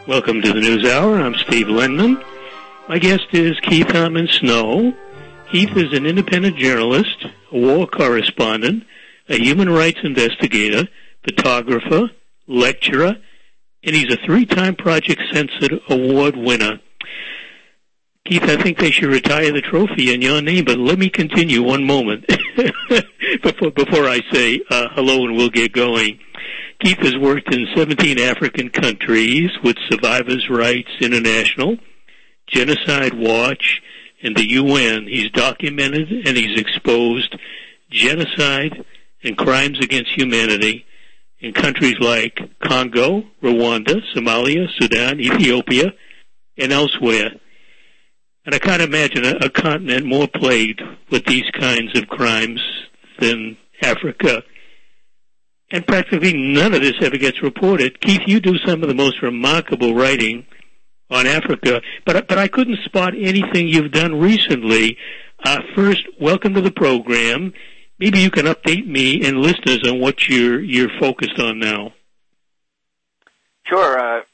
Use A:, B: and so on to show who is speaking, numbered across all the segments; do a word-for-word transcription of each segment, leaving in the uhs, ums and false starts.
A: Welcome to the News Hour. I'm Steve Lenman. My guest is Keith Harmon Snow. Keith is an independent journalist, a war correspondent, a human rights investigator, photographer, lecturer, and he's a three-time Project Censored Award winner. Keith, I think they should retire the trophy in your name, but let me continue one moment before, before I say uh, hello and we'll get going. Keith has worked in seventeen African countries with Survivors' Rights International, Genocide Watch, and the U N. He's documented and he's exposed genocide and crimes against humanity in countries like Congo, Rwanda, Somalia, Sudan, Ethiopia, and elsewhere. And I can't imagine a, a continent more plagued with these kinds of crimes than Africa. And practically none of this ever gets reported. Keith, you do some of the most remarkable writing on Africa, but but I couldn't spot anything you've done recently. Uh, first, welcome to the program. Maybe you can update me and listeners on what you're you're focused on now.
B: Sure. Uh,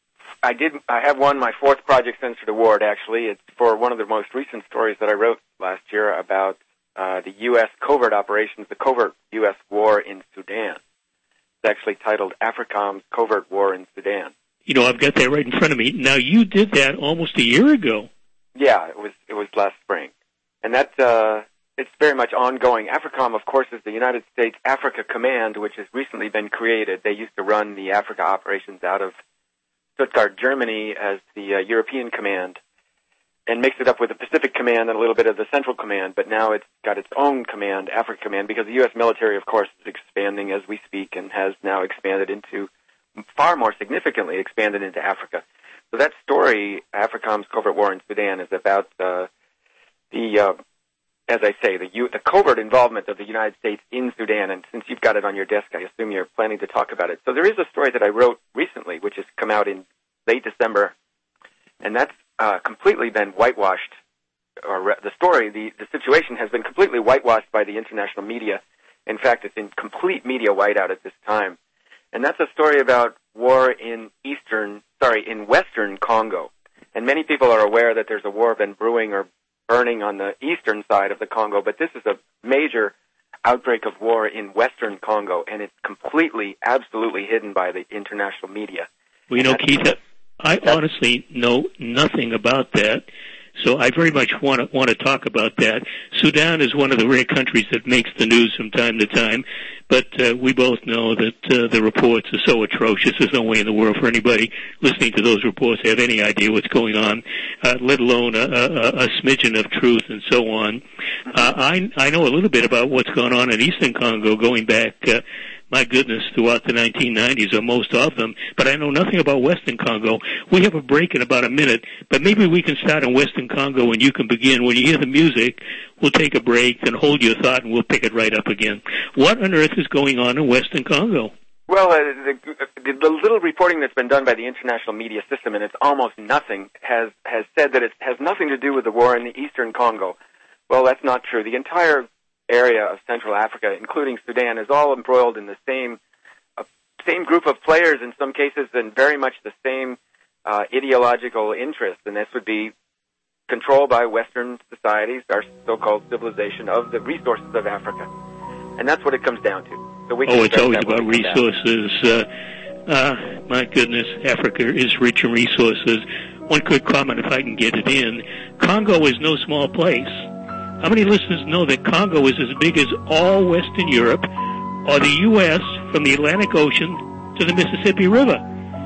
B: I did. I have won my fourth Project Censored Award. Actually, it's for one of the most recent stories that I wrote last year about uh, the U S covert operations, the covert U S war in Sudan. It's actually titled AFRICOM's Covert War in Sudan.
A: You know, I've got that right in front of me. Now, you did that almost a year ago.
B: Yeah, it was it was last spring, and that uh, it's very much ongoing. AFRICOM, of course, is the United States Africa Command, which has recently been created. They used to run the Africa operations out of Stuttgart, Germany, as the uh, European Command, and mixed it up with the Pacific Command and a little bit of the Central Command. But now it's got its own command, Africa Command, because the U S military, of course, is expanding as we speak and has now expanded into, far more significantly, expanded into Africa. So that story, AFRICOM's Covert War in Sudan, is about uh, the, uh, as I say, the, U- the covert involvement of the United States in Sudan. And since you've got it on your desk, I assume you're planning to talk about it. So there is a story that I wrote recently, which has come out in late December, and that's uh, completely been whitewashed. Or re- the story, the, the situation has been completely whitewashed by the international media. In fact, it's in complete media whiteout at this time. And that's a story about war in eastern, sorry, in western Congo. And many people are aware that there's a war been brewing or burning on the eastern side of the Congo, but this is a major outbreak of war in western Congo, and it's completely, absolutely hidden by the international media.
A: Well, you know, Keith, I honestly know nothing about that. So I very much want to want to talk about that. Sudan is one of the rare countries that makes the news from time to time, but uh, we both know that uh, the reports are so atrocious. There's no way in the world for anybody listening to those reports to have any idea what's going on, uh, let alone a, a, a smidgen of truth and so on. Uh, I, I know a little bit about what's going on in eastern Congo going back uh, my goodness, throughout the nineteen nineties, or most of them, but I know nothing about Western Congo. We have a break in about a minute, but maybe we can start in Western Congo and you can begin. When you hear the music, we'll take a break, then hold your thought, and we'll pick it right up again. What on earth is going on in Western Congo?
B: Well, uh, the, the little reporting that's been done by the international media system, and it's almost nothing, has, has said that it has nothing to do with the war in the Eastern Congo. Well, that's not true. The entire area of Central Africa, including Sudan, is all embroiled in the same uh, same group of players in some cases, and very much the same uh, ideological interests. And this would be control by Western societies, our so-called civilization, of the resources of Africa. And that's what it comes down to. So we can
A: oh, it's always about resources. Uh, uh, my goodness, Africa is rich in resources. One quick comment, if I can get it in. Congo is no small place. How many listeners know that Congo is as big as all Western Europe or the U S from the Atlantic Ocean to the Mississippi River?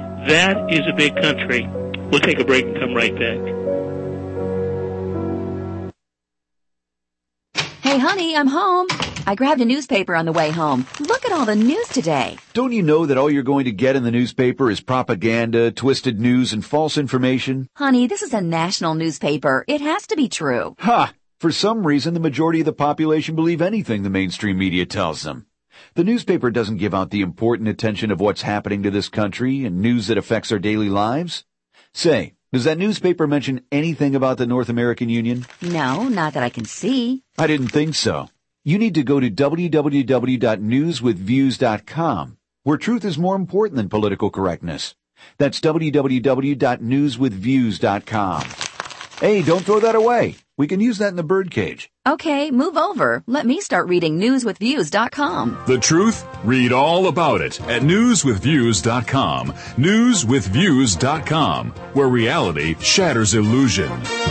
A: That is a big country. We'll take a break and come right
C: back. Hey, honey, I'm home. I grabbed a newspaper on the way home. Look at all the news today.
D: Don't you know that all you're going to get in the newspaper is propaganda, twisted news, and false information?
C: Honey, this is a national newspaper. It has to be true.
D: Ha! For some reason, the majority of the population believe anything the mainstream media tells them. The newspaper doesn't give out the important attention of what's happening to this country and news that affects our daily lives. Say, does that newspaper mention anything about the North American Union?
C: No, not that I can see.
D: I didn't think so. You need to go to w w w dot news with views dot com, where truth is more important than political correctness. That's w w w dot news with views dot com. Hey, don't throw that away. We can use that in the birdcage.
C: Okay, move over. Let me start reading news with views dot com.
E: The truth? Read all about it at news with views dot com. news with views dot com, where reality shatters illusion.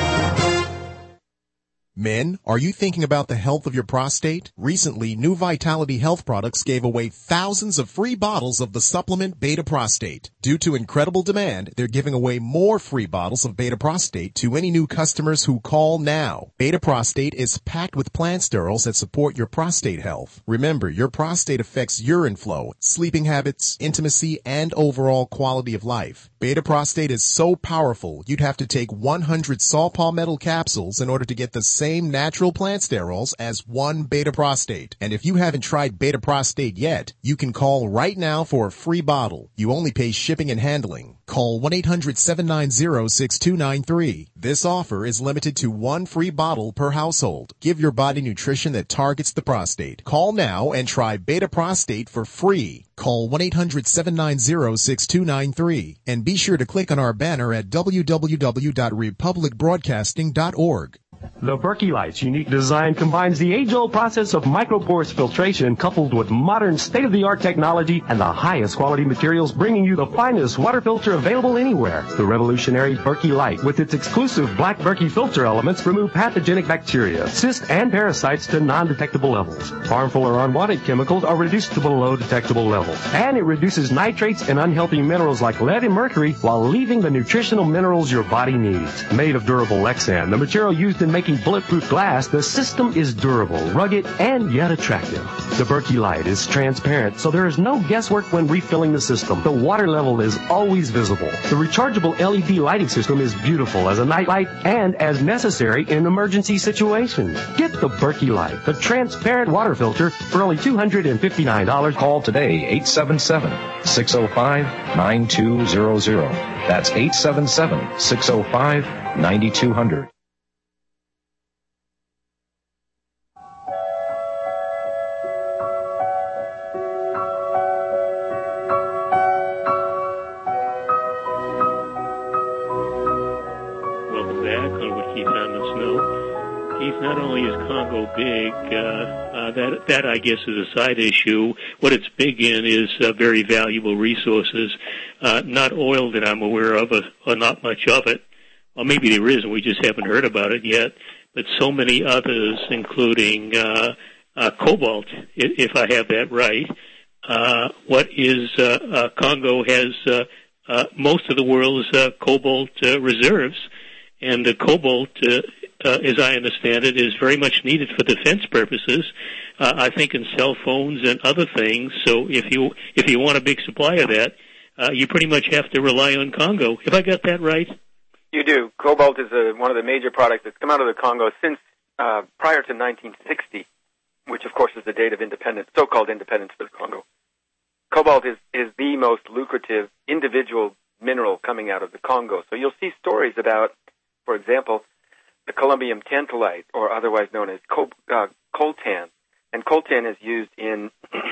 F: Men, are you thinking about the health of your prostate? Recently, New Vitality Health Products gave away thousands of free bottles of the supplement Beta Prostate. Due to incredible demand, they're giving away more free bottles of Beta Prostate to any new customers who call now. Beta Prostate is packed with plant sterols that support your prostate health. Remember, your prostate affects urine flow, sleeping habits, intimacy, and overall quality of life. Beta Prostate is so powerful, you'd have to take one hundred saw palmetto capsules in order to get the same Same natural plant sterols as one Beta Prostate. And if you haven't tried Beta Prostate yet, you can call right now for a free bottle. You only pay shipping and handling. Call one eight hundred seven nine zero six two nine three. This offer is limited to one free bottle per household. Give your body nutrition that targets the prostate. Call now and try Beta Prostate for free. Call one eight hundred seven nine zero six two nine three. And be sure to click on our banner at w w w dot republic broadcasting dot org.
G: The Berkey Light's unique design combines the age-old process of microporous filtration coupled with modern state-of-the-art technology and the highest quality materials, bringing you the finest water filter available anywhere. The revolutionary Berkey Light, with its exclusive black Berkey filter elements, remove pathogenic bacteria, cysts, and parasites to non-detectable levels. Harmful or unwanted chemicals are reduced to below detectable levels. And it reduces nitrates and unhealthy minerals like lead and mercury while leaving the nutritional minerals your body needs. Made of durable Lexan, the material used in making bulletproof glass, the system is durable, rugged, and yet attractive. The Berkey Light is transparent, so there is no guesswork when refilling the system. The water level is always visible. The rechargeable L E D lighting system is beautiful as a night light and as necessary in emergency situations. Get the Berkey Light, the transparent water filter, for only two hundred fifty-nine dollars.
H: Call today, eight seven seven, six oh five, nine two zero zero. That's eight seven seven, six oh five, nine two zero zero.
A: Not only is Congo big, uh, uh, that that I guess is a side issue. What it's big in is uh, very valuable resources. Uh, not oil that I'm aware of, or, or not much of it. Or maybe there is, and we just haven't heard about it yet. But so many others, including uh, uh, cobalt, if I have that right. Uh, what is uh, uh, Congo has uh, uh, most of the world's uh, cobalt uh, reserves, and the cobalt. Uh, Uh, as I understand it, is very much needed for defense purposes. Uh, I think in cell phones and other things. So if you if you want a big supply of that, uh, you pretty much have to rely on Congo. Have I got that right?
B: You do. Cobalt is a, one of the major products that's come out of the Congo since uh, prior to nineteen sixty, which of course is the date of independence, so-called independence for the Congo. Cobalt is, is the most lucrative individual mineral coming out of the Congo. So you'll see stories about, for example, the columbium tantalite, or otherwise known as col- uh, coltan. And coltan is used in,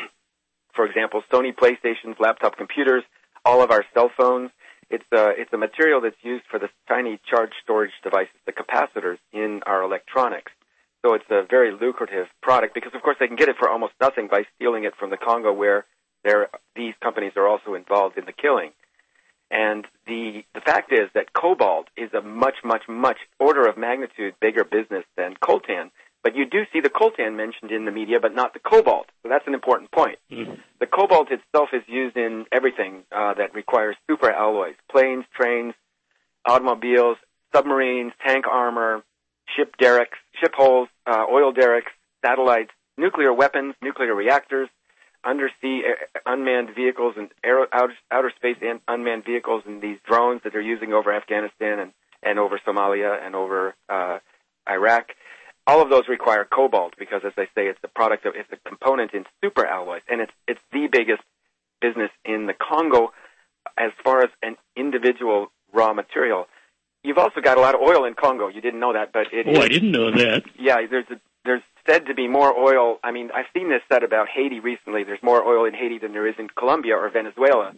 B: for example, Sony PlayStations, laptop computers, all of our cell phones. It's a, it's a material that's used for the tiny charge storage devices, the capacitors in our electronics. So it's a very lucrative product because, of course, they can get it for almost nothing by stealing it from the Congo, where there, these companies are also involved in the killing. And the the fact is that cobalt is a much, much, much order of magnitude bigger business than coltan. But you do see the coltan mentioned in the media, but not the cobalt. So that's an important point. Mm-hmm. The cobalt itself is used in everything uh, that requires super alloys: planes, trains, automobiles, submarines, tank armor, ship derricks, ship hulls, uh, oil derricks, satellites, nuclear weapons, nuclear reactors, undersea uh, unmanned vehicles, and aer- outer, outer space and unmanned vehicles, and these drones that they're using over Afghanistan and, and over Somalia and over uh, Iraq. All of those require cobalt because, as I say, it's a product of, it's a component in super alloys, and it's it's the biggest business in the Congo as far as an individual raw material. You've also got a lot of oil in Congo. You didn't know that, but it
A: oh,
B: is.
A: I didn't know that.
B: Yeah, there's a, there's said to be more oil. I mean, I've seen this said about Haiti recently. There's more oil in Haiti than there is in Colombia or Venezuela.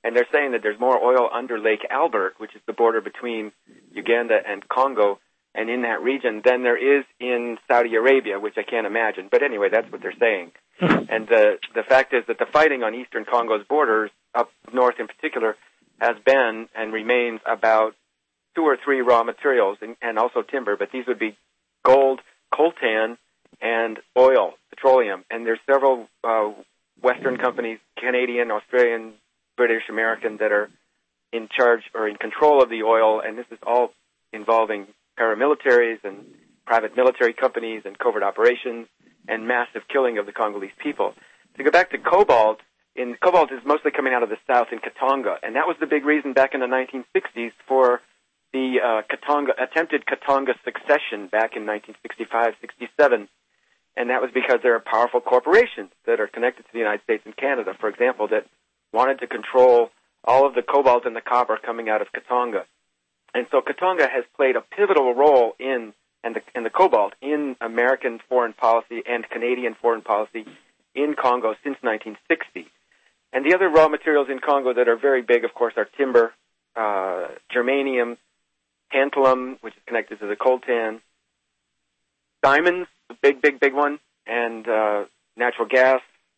B: And they're saying that there's more oil under Lake Albert, which is the border between Uganda and Congo, and in that region, than there is in Saudi Arabia, which I can't imagine. But anyway, that's what they're saying. And the the fact is that the fighting on eastern Congo's borders, up north in particular, has been and remains about two or three raw materials and, and also timber, but these would be gold, coltan, and oil, petroleum. And there's several uh, Western companies, Canadian, Australian, British, American, that are in charge or in control of the oil, and this is all involving paramilitaries and private military companies and covert operations and massive killing of the Congolese people. To go back to cobalt, in cobalt is mostly coming out of the south in Katanga, and that was the big reason back in the nineteen sixties for the uh, Katanga, attempted Katanga succession back in nineteen sixty-five sixty-seven, and that was because there are powerful corporations that are connected to the United States and Canada, for example, that wanted to control all of the cobalt and the copper coming out of Katanga. And so Katanga has played a pivotal role in, and the, and the cobalt, in American foreign policy and Canadian foreign policy in Congo since nineteen sixty. And the other raw materials in Congo that are very big, of course, are timber, uh, germanium, tantalum, which is connected to the coltan, diamonds, a big, big, big one, and uh, natural gas,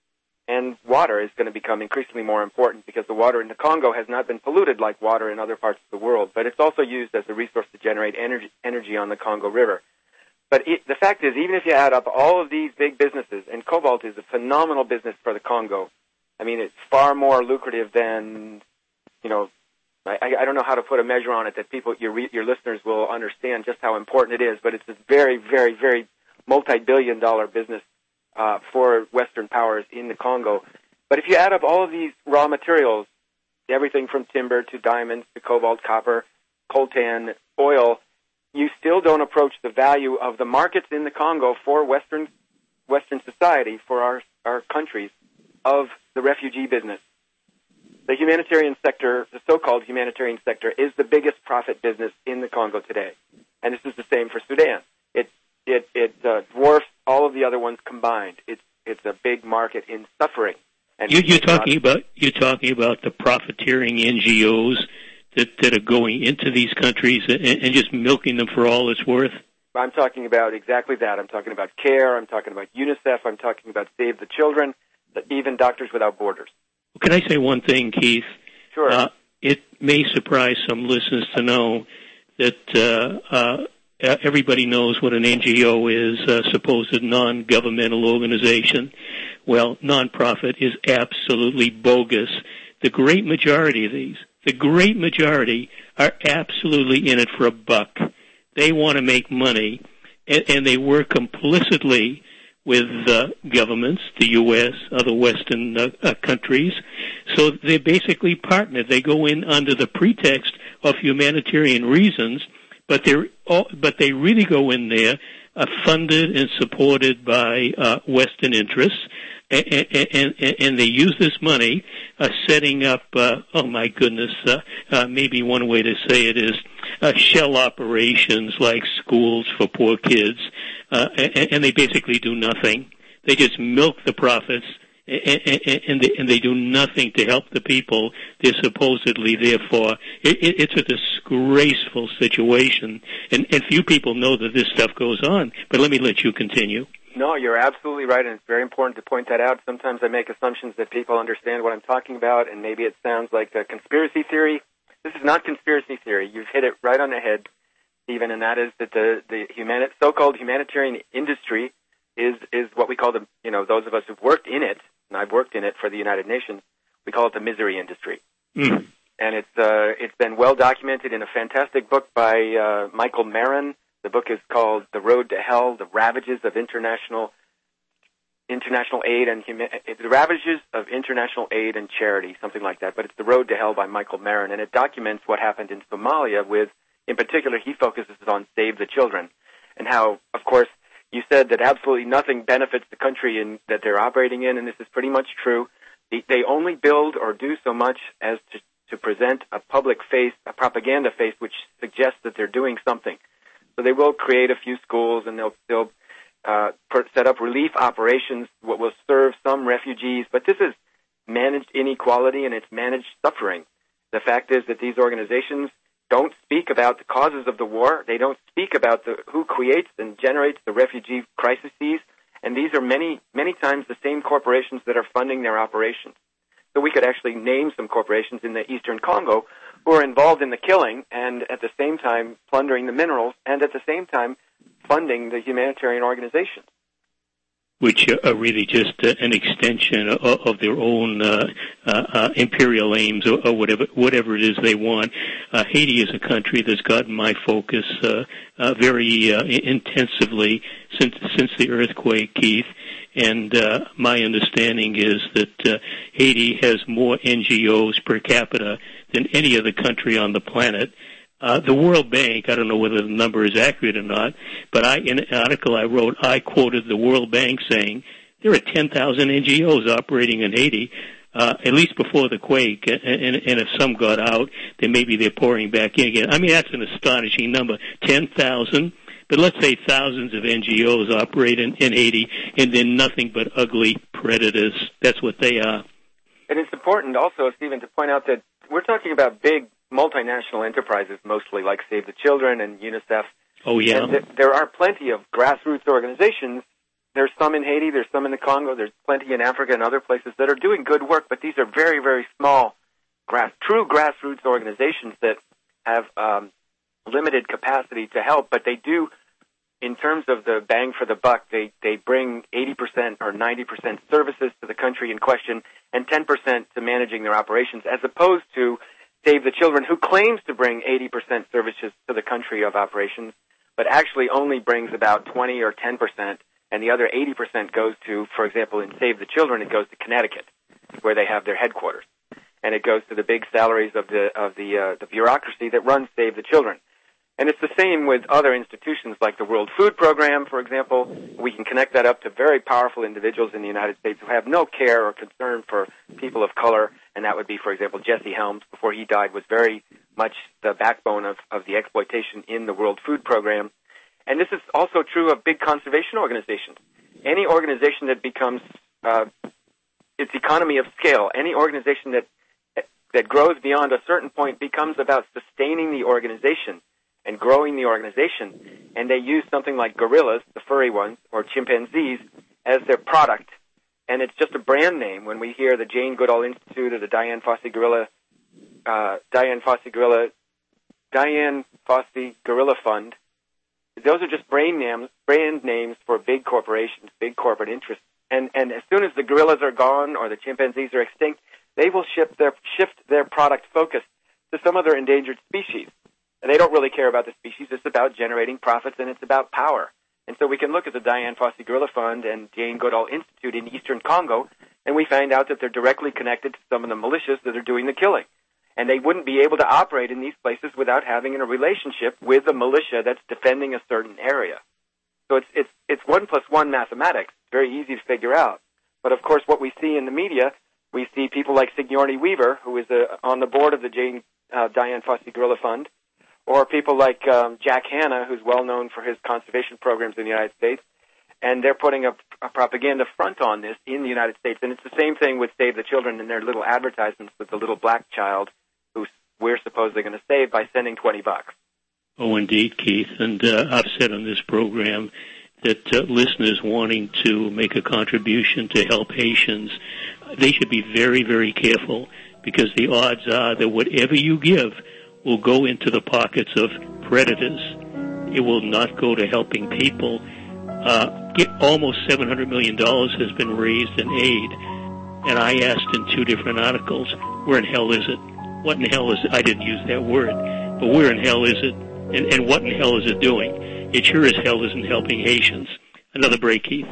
B: and water is going to become increasingly more important because the water in the Congo has not been polluted like water in other parts of the world, but it's also used as a resource to generate energy, energy on the Congo River. But it, the fact is, even if you add up all of these big businesses, and cobalt is a phenomenal business for the Congo. I mean, it's far more lucrative than, you know, I, I don't know how to put a measure on it that people, your, your listeners will understand just how important it is, but it's a very, very, very multi-billion dollar business uh, for Western powers in the Congo. But if you add up all of these raw materials, everything from timber to diamonds to cobalt, copper, coltan, oil, you still don't approach the value of the markets in the Congo for Western Western society, for our, our countries, of the refugee business. The humanitarian sector, the so-called humanitarian sector, is the biggest profit business in the Congo today. And this is the same for Sudan. It it it uh, dwarfs all of the other ones combined. It's it's a big market in suffering. And
A: you, you're talking not, about you're talking about the profiteering N G Os that, that are going into these countries and, and just milking them for all it's worth.
B: I'm talking about exactly that. I'm talking about CARE. I'm talking about UNICEF. I'm talking about Save the Children. Even Doctors Without Borders.
A: Can I say one thing, Keith?
B: Sure.
A: Uh, it may surprise some listeners to know that uh, uh, everybody knows what an N G O is, a supposed non-governmental organization. Well, nonprofit is absolutely bogus. The great majority of these, the great majority, are absolutely in it for a buck. They want to make money, and, and they work complicitly with uh, governments, the U S, other Western uh, uh, countries. So they're basically partnered. They go in under the pretext of humanitarian reasons, but they're all, but they really go in there uh, funded and supported by uh, Western interests, and, and, and, and they use this money uh, setting up, uh, oh my goodness, uh, uh, maybe one way to say it is uh, shell operations like schools for poor kids. Uh, and, and they basically do nothing. They just milk the profits, and, and, and, they, and they do nothing to help the people they're supposedly there for. It, it, it's a disgraceful situation, and, and few people know that this stuff goes on. But let me let you continue.
B: No, you're absolutely right, and it's very important to point that out. Sometimes I make assumptions that people understand what I'm talking about, and maybe it sounds like a conspiracy theory. This is not conspiracy theory. You've hit it right on the head, Stephen, and that is that the, the humani- so-called humanitarian industry is, is what we call the, you know, those of us who've worked in it, and I've worked in it for the United Nations, we call it the misery industry.
A: Mm.
B: And it's, uh, it's been well documented in a fantastic book by uh, Michael Marin. The book is called The Road to Hell, The Ravages of International International Aid and Huma- The Ravages of International Aid and Charity, something like that. But it's The Road to Hell by Michael Marin, and it documents what happened in Somalia with, in particular, he focuses on Save the Children, and how, of course, you said that absolutely nothing benefits the country in, that they're operating in, and this is pretty much true. They, they only build or do so much as to, to present a public face, a propaganda face, which suggests that they're doing something. So they will create a few schools, and they'll, they'll uh, set up relief operations, what will serve some refugees. But this is managed inequality and it's managed suffering. The fact is that these organizations don't speak about the causes of the war. They don't speak about the, who creates and generates the refugee crises. And these are many, many times the same corporations that are funding their operations. So we could actually name some corporations in the eastern Congo who are involved in the killing and at the same time plundering the minerals and at the same time funding the humanitarian organizations.
A: Which are really just uh, an extension of, of their own uh, uh, uh, imperial aims or, or whatever whatever it is they want. Uh, Haiti is a country that's gotten my focus uh, uh, very uh, intensively since since the earthquake, Keith. And uh, my understanding is that uh, Haiti has more N G Os per capita than any other country on the planet. Uh, the World Bank, I don't know whether the number is accurate or not, but I, in an article I wrote, I quoted the World Bank saying there are ten thousand N G Os operating in Haiti, uh, at least before the quake, and, and, and if some got out, then maybe they're pouring back in again. I mean, that's an astonishing number, ten thousand, but let's say thousands of N G Os operate in, in Haiti, and then nothing but ugly predators. That's what they are.
B: And it's important also, Stephen, to point out that we're talking about big multinational enterprises, mostly like Save the Children and UNICEF.
A: Oh, yeah.
B: And th- there are plenty of grassroots organizations. There's some in Haiti, there's some in the Congo, there's plenty in Africa and other places that are doing good work, but these are very, very small, grass, true grassroots organizations that have um, limited capacity to help, but they do, in terms of the bang for the buck, they, they bring eighty percent or ninety percent services to the country in question and ten percent to managing their operations, as opposed to Save the Children, who claims to bring eighty percent services to the country of operations, but actually only brings about twenty or ten percent, and the other eighty percent goes to, for example, in Save the Children, it goes to Connecticut, where they have their headquarters, and it goes to the big salaries of the of the uh, the bureaucracy that runs Save the Children. And it's the same with other institutions like the World Food Program, for example. We can connect that up to very powerful individuals in the United States who have no care or concern for people of color, and that would be, for example, Jesse Helms, before he died, was very much the backbone of, of the exploitation in the World Food Program. And this is also true of big conservation organizations. Any organization that becomes uh, its economy of scale, any organization that that grows beyond a certain point becomes about sustaining the organization and growing the organization, and they use something like gorillas, the furry ones, or chimpanzees, as their product. And it's just a brand name. When we hear the Jane Goodall Institute or the Dian Fossey Gorilla, uh, Dian Fossey Gorilla, Dian Fossey Gorilla Fund, those are just brand names, brand names for big corporations, big corporate interests. And and as soon as the gorillas are gone or the chimpanzees are extinct, they will shift their shift their product focus to some other endangered species. And they don't really care about the species. It's about generating profits, and it's about power. And so we can look at the Dian Fossey Gorilla Fund and Jane Goodall Institute in eastern Congo, and we find out that they're directly connected to some of the militias that are doing the killing. And they wouldn't be able to operate in these places without having a relationship with a militia that's defending a certain area. So it's it's it's one plus one mathematics. It's very easy to figure out. But of course, what we see in the media, we see people like Sigourney Weaver, who is uh, on the board of the Jane uh, Dian Fossey Gorilla Fund, or people like um, Jack Hanna, who's well known for his conservation programs in the United States, and they're putting a, a propaganda front on this in the United States. And it's the same thing with Save the Children and their little advertisements with the little black child who we're supposedly going to save by sending twenty bucks.
A: Oh, indeed, Keith. And uh, I've said on this program that uh, listeners wanting to make a contribution to help Haitians, they should be very, very careful, because the odds are that whatever you give will go into the pockets of predators. It will not go to helping people. Uh, get almost seven hundred million dollars has been raised in aid, and I asked in two different articles, where in hell is it? What in hell is it? I didn't use that word, but where in hell is it? And, and what in hell is it doing? It sure as hell isn't helping Haitians. Another break, Keith.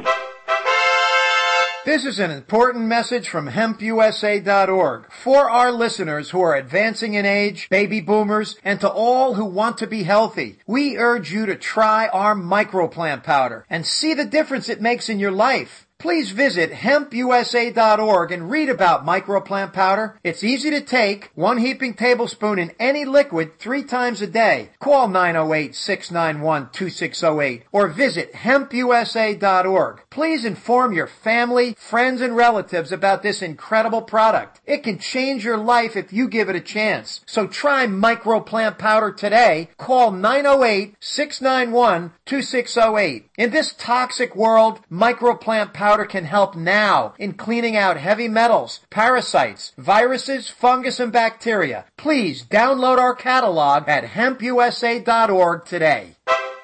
I: This is an important message from hemp U S A dot org for our listeners who are advancing in age, baby boomers, and to all who want to be healthy. We urge you to try our microplant powder and see the difference it makes in your life. Please visit hemp u s a dot org and read about microplant powder. It's easy to take, one heaping tablespoon in any liquid three times a day. Call nine oh eight, six nine one, two six oh eight or visit hemp u s a dot org. Please inform your family, friends, and relatives about this incredible product. It can change your life if you give it a chance. So try microplant powder today. Call nine oh eight, six nine one, two six oh eight. In this toxic world, microplant powder can help now in cleaning out heavy metals, parasites, viruses, fungus, and bacteria. Please download our catalog at hemp u s a dot org today.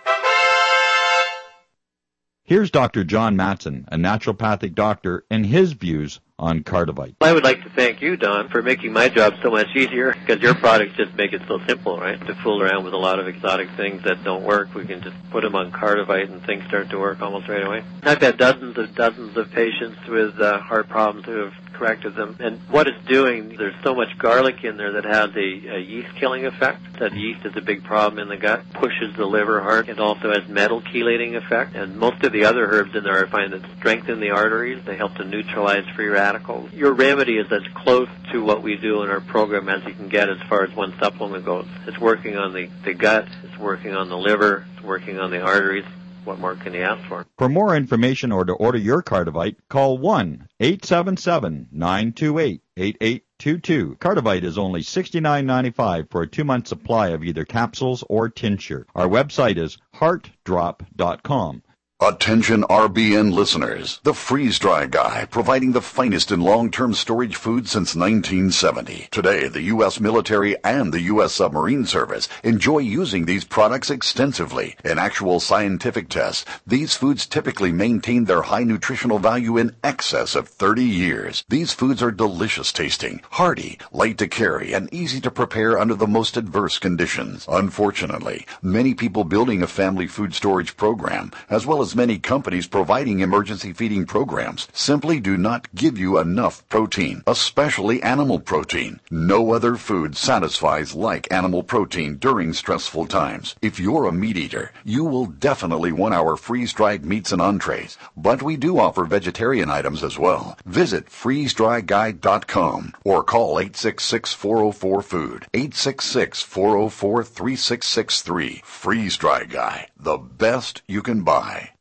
J: Here's Doctor John Matson, a naturopathic doctor, and his views on Cardivite.
K: I would like to thank you, Don, for making my job so much easier, because your products just make it so simple, right? To fool around with a lot of exotic things that don't work, we can just put them on Cardivite and things start to work almost right away. I've had dozens of dozens of patients with uh, heart problems who have corrected them, and what it's doing, there's so much garlic in there that has a, a yeast-killing effect. That yeast is a big problem in the gut, pushes the liver hard. It also has metal chelating effect, and most of the other herbs in there I find that strengthen the arteries. They help to neutralize free radicals. Your remedy is as close to what we do in our program as you can get as far as one supplement goes. It's working on the, the gut, it's working on the liver, it's working on the arteries. What more can you ask for?
J: For more information or to order your Cardivite, call one eight seven seven, nine two eight, eight eight two two. Cardivite is only sixty-nine ninety-five for a two-month supply of either capsules or tincture. Our website is heart drop dot com.
L: Attention R B N listeners, the Freeze Dry Guy, providing the finest in long-term storage food since nineteen seventy. Today, the U S military and the U S submarine service enjoy using these products extensively. In actual scientific tests, these foods typically maintain their high nutritional value in excess of thirty years. These foods are delicious tasting, hearty, light to carry, and easy to prepare under the most adverse conditions. Unfortunately, many people building a family food storage program, as well as many companies providing emergency feeding programs, simply do not give you enough protein, especially animal protein. No other food satisfies like animal protein during stressful times. If you're a meat eater, you will definitely want our freeze-dried meats and entrees, but we do offer vegetarian items as well. Visit freeze dry guide dot com or call eight six six, four oh four, food, eight six six, four oh four, three six six three. Freeze Dry Guy, the best you can buy.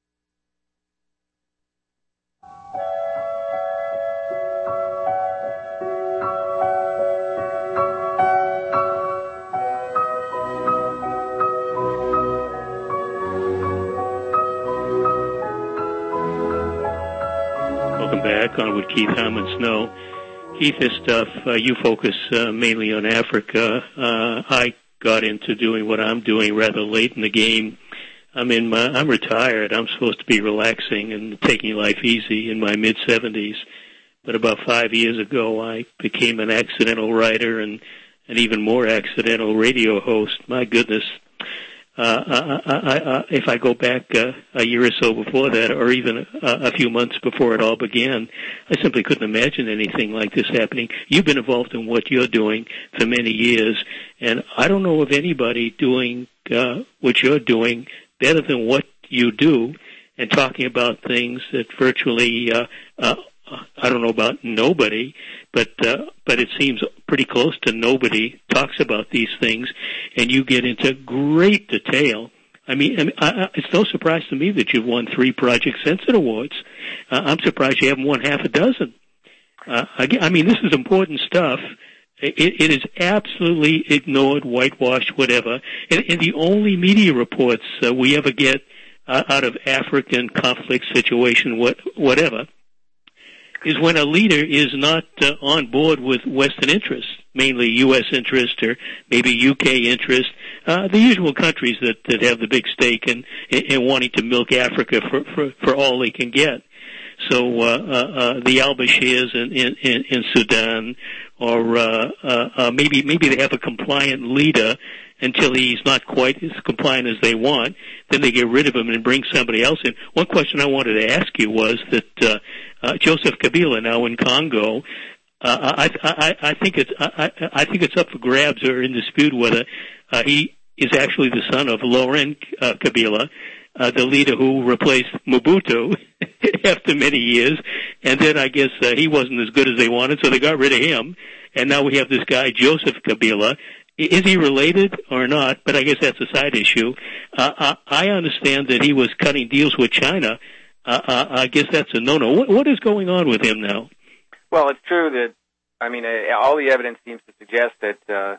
A: Welcome back on with Keith Harmon Snow. Keith, this stuff, uh, you focus uh, mainly on Africa. Uh, I got into doing what I'm doing rather late in the game. I'm in my, I'm retired. I'm supposed to be relaxing and taking life easy in my mid-seventies. But about five years ago, I became an accidental writer and an even more accidental radio host. My goodness. Uh, I, I, I, if I go back uh, a year or so before that, or even a, a few months before it all began, I simply couldn't imagine anything like this happening. You've been involved in what you're doing for many years, and I don't know of anybody doing uh, what you're doing better than what you do, and talking about things that virtually, uh, uh, I don't know about nobody, but uh, but it seems pretty close to nobody talks about these things, and you get into great detail. I mean, I mean I, I, it's no surprise to me that you've won three Project Censored Awards. Uh, I'm surprised you haven't won half a dozen. Uh, I, I mean, this is important stuff. It, it is absolutely ignored, whitewashed, whatever. And, and the only media reports uh, we ever get uh, out of African conflict situation, what, whatever, is when a leader is not uh, on board with Western interests, mainly U S interest or maybe U K interest, uh, the usual countries that, that have the big stake in, in, in wanting to milk Africa for, for, for all they can get. So uh, uh, uh, the al-Bashirs in, in, in Sudan, or uh, uh, uh, maybe maybe they have a compliant leader until he's not quite as compliant as they want. Then they get rid of him and bring somebody else in. One question I wanted to ask you was that uh, uh, Joseph Kabila, now in Congo, uh, I, I, I think it's I, I think it's up for grabs or in dispute whether uh, he is actually the son of Laurent uh, Kabila, uh, the leader who replaced Mobutu. after many years, and then I guess uh, he wasn't as good as they wanted, so they got rid of him. And now we have this guy, Joseph Kabila. Is he related or not? But I guess that's a side issue. Uh, I understand that he was cutting deals with China. Uh, uh, I guess that's a no-no. What, what is going on with him now?
B: Well, it's true that, I mean, uh, all the evidence seems to suggest that uh,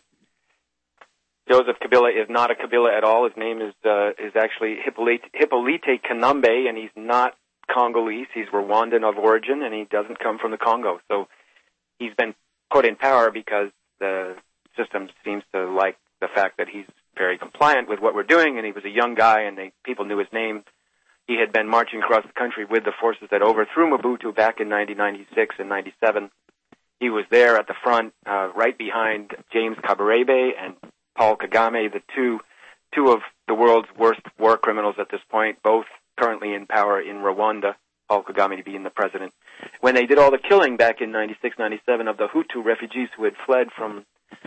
B: Joseph Kabila is not a Kabila at all. His name is uh, is actually Hippolyte, Hippolyte Kanambe, and he's not Congolese. He's Rwandan of origin, and he doesn't come from the Congo. So he's been put in power because the system seems to like the fact that he's very compliant with what we're doing, and he was a young guy, and they, people knew his name. He had been marching across the country with the forces that overthrew Mobutu back in nineteen ninety-six and ninety-seven. He was there at the front, uh, right behind James Kabarebe and Paul Kagame, the two two of the world's worst war criminals at this point, both currently in power in Rwanda, Paul Kagame being the president. When they did all the killing back in ninety-six, ninety-seven of the Hutu refugees who had fled from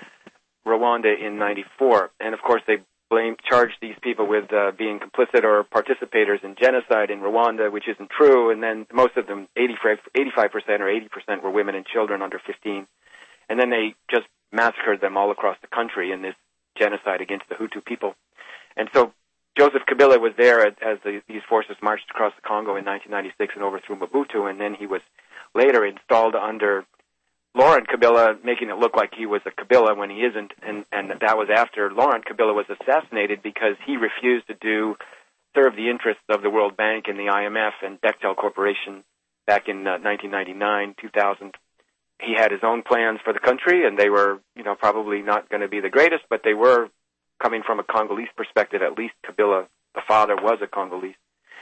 B: Rwanda in ninety-four. And, of course, they blamed, charged these people with uh, being complicit or participators in genocide in Rwanda, which isn't true. And then most of them, eighty-five percent or eighty percent, were women and children under fifteen. And then they just massacred them all across the country in this genocide against the Hutu people. And so Joseph Kabila was there as, as the, these forces marched across the Congo in nineteen ninety-six and overthrew Mobutu, and then he was later installed under Laurent Kabila, making it look like he was a Kabila when he isn't, and, and that was after Laurent Kabila was assassinated because he refused to do serve the interests of the World Bank and the I M F and Bechtel Corporation back in uh, nineteen ninety-nine, two thousand. He had his own plans for the country, and they were, you know, probably not going to be the greatest, but they were, coming from a Congolese perspective, at least Kabila, the father, was a Congolese.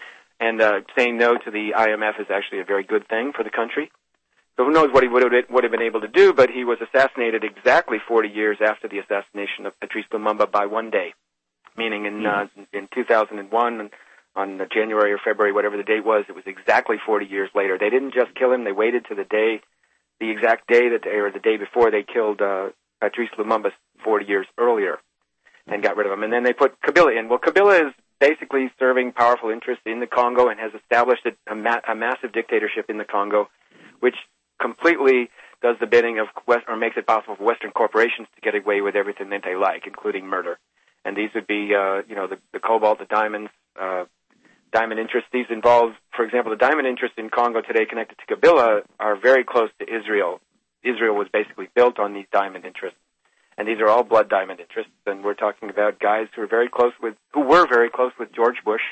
B: And uh, saying no to the I M F is actually a very good thing for the country. So who knows what he would have, would have been able to do, but he was assassinated exactly forty years after the assassination of Patrice Lumumba by one day, meaning in uh, in two thousand one, on January or February, whatever the date was, it was exactly forty years later. They didn't just kill him, they waited to the day, the exact day that they, or the day before they killed uh, Patrice Lumumba forty years earlier and got rid of him. And then they put Kabila in. Well, Kabila is basically serving powerful interests in the Congo and has established a, a, ma- a massive dictatorship in the Congo, which completely does the bidding of West, or makes it possible for Western corporations to get away with everything that they like, including murder. And these would be, uh, you know, the, the cobalt, the diamonds, uh, diamond interests. These involve, for example, the diamond interests in Congo today connected to Kabila are very close to Israel. Israel was basically built on these diamond interests. And these are all blood diamond interests. And we're talking about guys who are very close with, who were very close with George Bush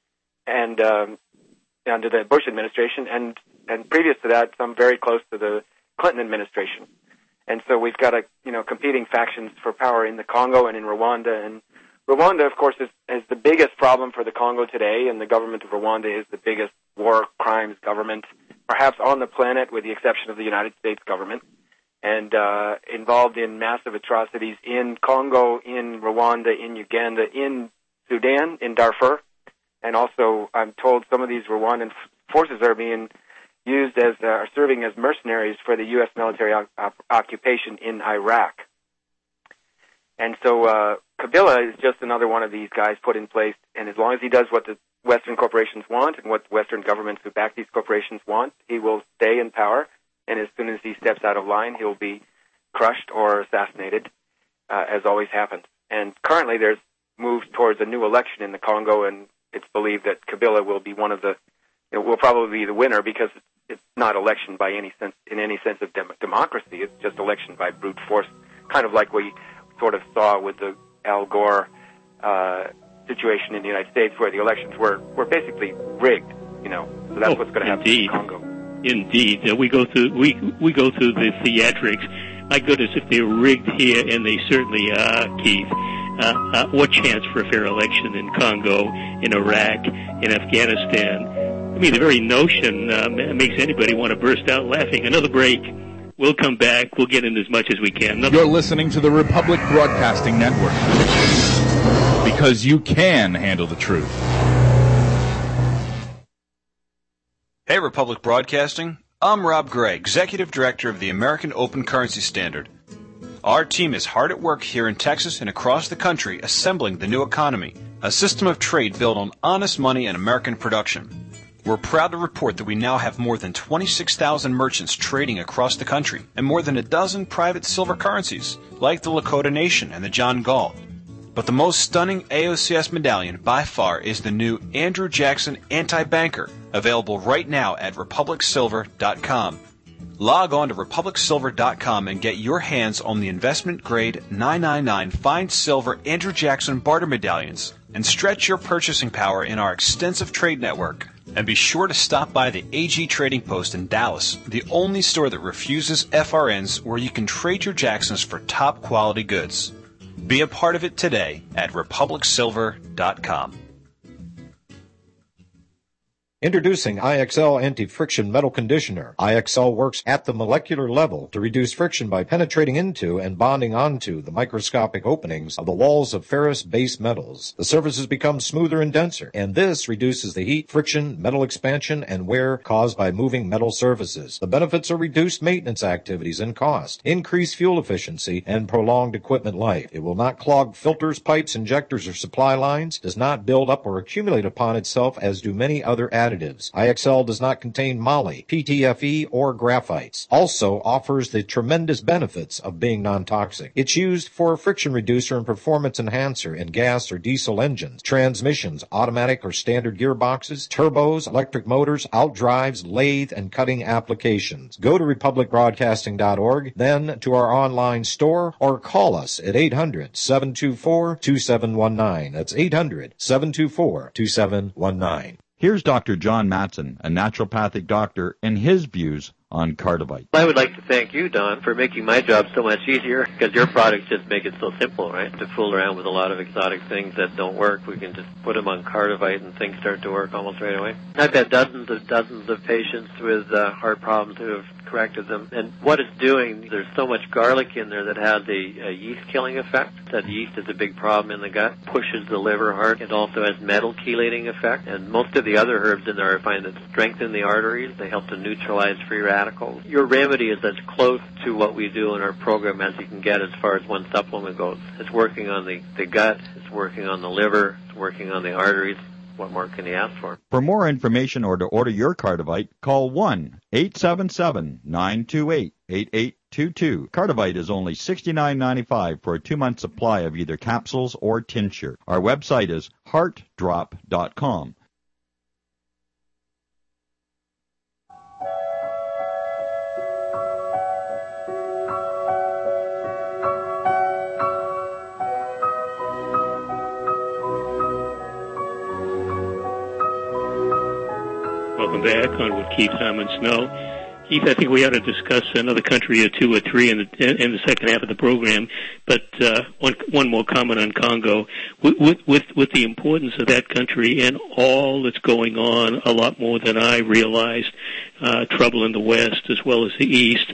B: and, um, under the Bush administration, and, and previous to that, some very close to the Clinton administration. And so we've got a, you know, competing factions for power in the Congo and in Rwanda. And Rwanda, of course, is, is the biggest problem for the Congo today, and the government of Rwanda is the biggest war crimes government, perhaps on the planet, with the exception of the United States government, and uh, involved in massive atrocities in Congo, in Rwanda, in Uganda, in Sudan, in Darfur. And also, I'm told some of these Rwandan forces are being used as, uh, are serving as mercenaries for the U S military o- occupation in Iraq. And so uh, Kabila is just another one of these guys put in place, and as long as he does what the Western corporations want and what Western governments who back these corporations want, he will stay in power, and as soon as he steps out of line, he'll be crushed or assassinated, uh, as always happens. And currently there's moves towards a new election in the Congo, and it's believed that Kabila will be one of the, you know, will probably be the winner, because it's not election by any sense, in any sense of dem- democracy. It's just election by brute force, kind of like we sort of saw with the Al Gore uh, situation in the United States, where the elections were, were basically rigged. You know, so that's
A: oh,
B: what's going to happen in the Congo.
A: Indeed, uh, we go through we we go through the theatrics. My goodness, if they're rigged here, and they certainly are, Keith. Uh, uh, what chance for a fair election in Congo, in Iraq, in Afghanistan? I mean, the very notion uh, makes anybody want to burst out laughing. Another break. We'll come back. We'll get in as much as we can. Another-
E: You're listening to the Republic Broadcasting Network, because you can handle the truth.
M: Hey, Republic Broadcasting. I'm Rob Gray, Executive Director of the American Open Currency Standard. Our team is hard at work here in Texas and across the country assembling the new economy, a system of trade built on honest money and American production. We're proud to report that we now have more than twenty-six thousand merchants trading across the country and more than a dozen private silver currencies, like the Lakota Nation and the John Galt. But the most stunning A O C S medallion by far is the new Andrew Jackson Anti-Banker, available right now at republic silver dot com. Log on to republic silver dot com and get your hands on the investment-grade nine ninety-nine fine silver Andrew Jackson barter medallions and stretch your purchasing power in our extensive trade network. And be sure to stop by the A G Trading Post in Dallas, the only store that refuses F R Ns, where you can trade your Jacksons for top-quality goods. Be a part of it today at republic silver dot com.
N: Introducing I X L Anti-Friction Metal Conditioner. I X L works at the molecular level to reduce friction by penetrating into and bonding onto the microscopic openings of the walls of ferrous base metals. The surfaces become smoother and denser, and this reduces the heat, friction, metal expansion, and wear caused by moving metal surfaces. The benefits are reduced maintenance activities and cost, increased fuel efficiency, and prolonged equipment life. It will not clog filters, pipes, injectors, or supply lines, does not build up or accumulate upon itself as do many other additives. I X L does not contain moly, P T F E, or graphites. Also offers the tremendous benefits of being non-toxic. It's used for a friction reducer and performance enhancer in gas or diesel engines, transmissions, automatic or standard gearboxes, turbos, electric motors, outdrives, lathe, and cutting applications. Go to republic broadcasting dot org, then to our online store, or call us at eight hundred, seven two four, two seven one nine. That's eight hundred, seven two four, two seven one nine.
J: Here's Doctor John Matson, a naturopathic doctor, and his views on Cardivite.
K: I would like to thank you, Don, for making my job so much easier, because your products just make it so simple, right? To fool around with a lot of exotic things that don't work, we can just put them on Cardivite and things start to work almost right away. I've had dozens of dozens of patients with uh, heart problems who have corrected them, and what it's doing, there's so much garlic in there that has a, a yeast-killing effect. That yeast is a big problem in the gut, pushes the liver hard. It also has metal chelating effect, and most of the other herbs in there I find that strengthen the arteries. They help to neutralize free radicals. Your remedy is as close to what we do in our program as you can get as far as one supplement goes. It's working on the, the gut, it's working on the liver, it's working on the arteries. What more can you ask for?
J: For more information or to order your Cardivite, call one eight seven seven, nine two eight, eight eight two two. Cardivite is only sixty-nine ninety-five for a two-month supply of either capsules or tincture. Our website is heart drop dot com.
A: Welcome back on with Keith Harmon Snow. Keith, I think we ought to discuss another country or two or three in the in the second half of the program. But uh, one one more comment on Congo. With, with with with the importance of that country and all that's going on, a lot more than I realized. Uh, trouble in the West as well as the East.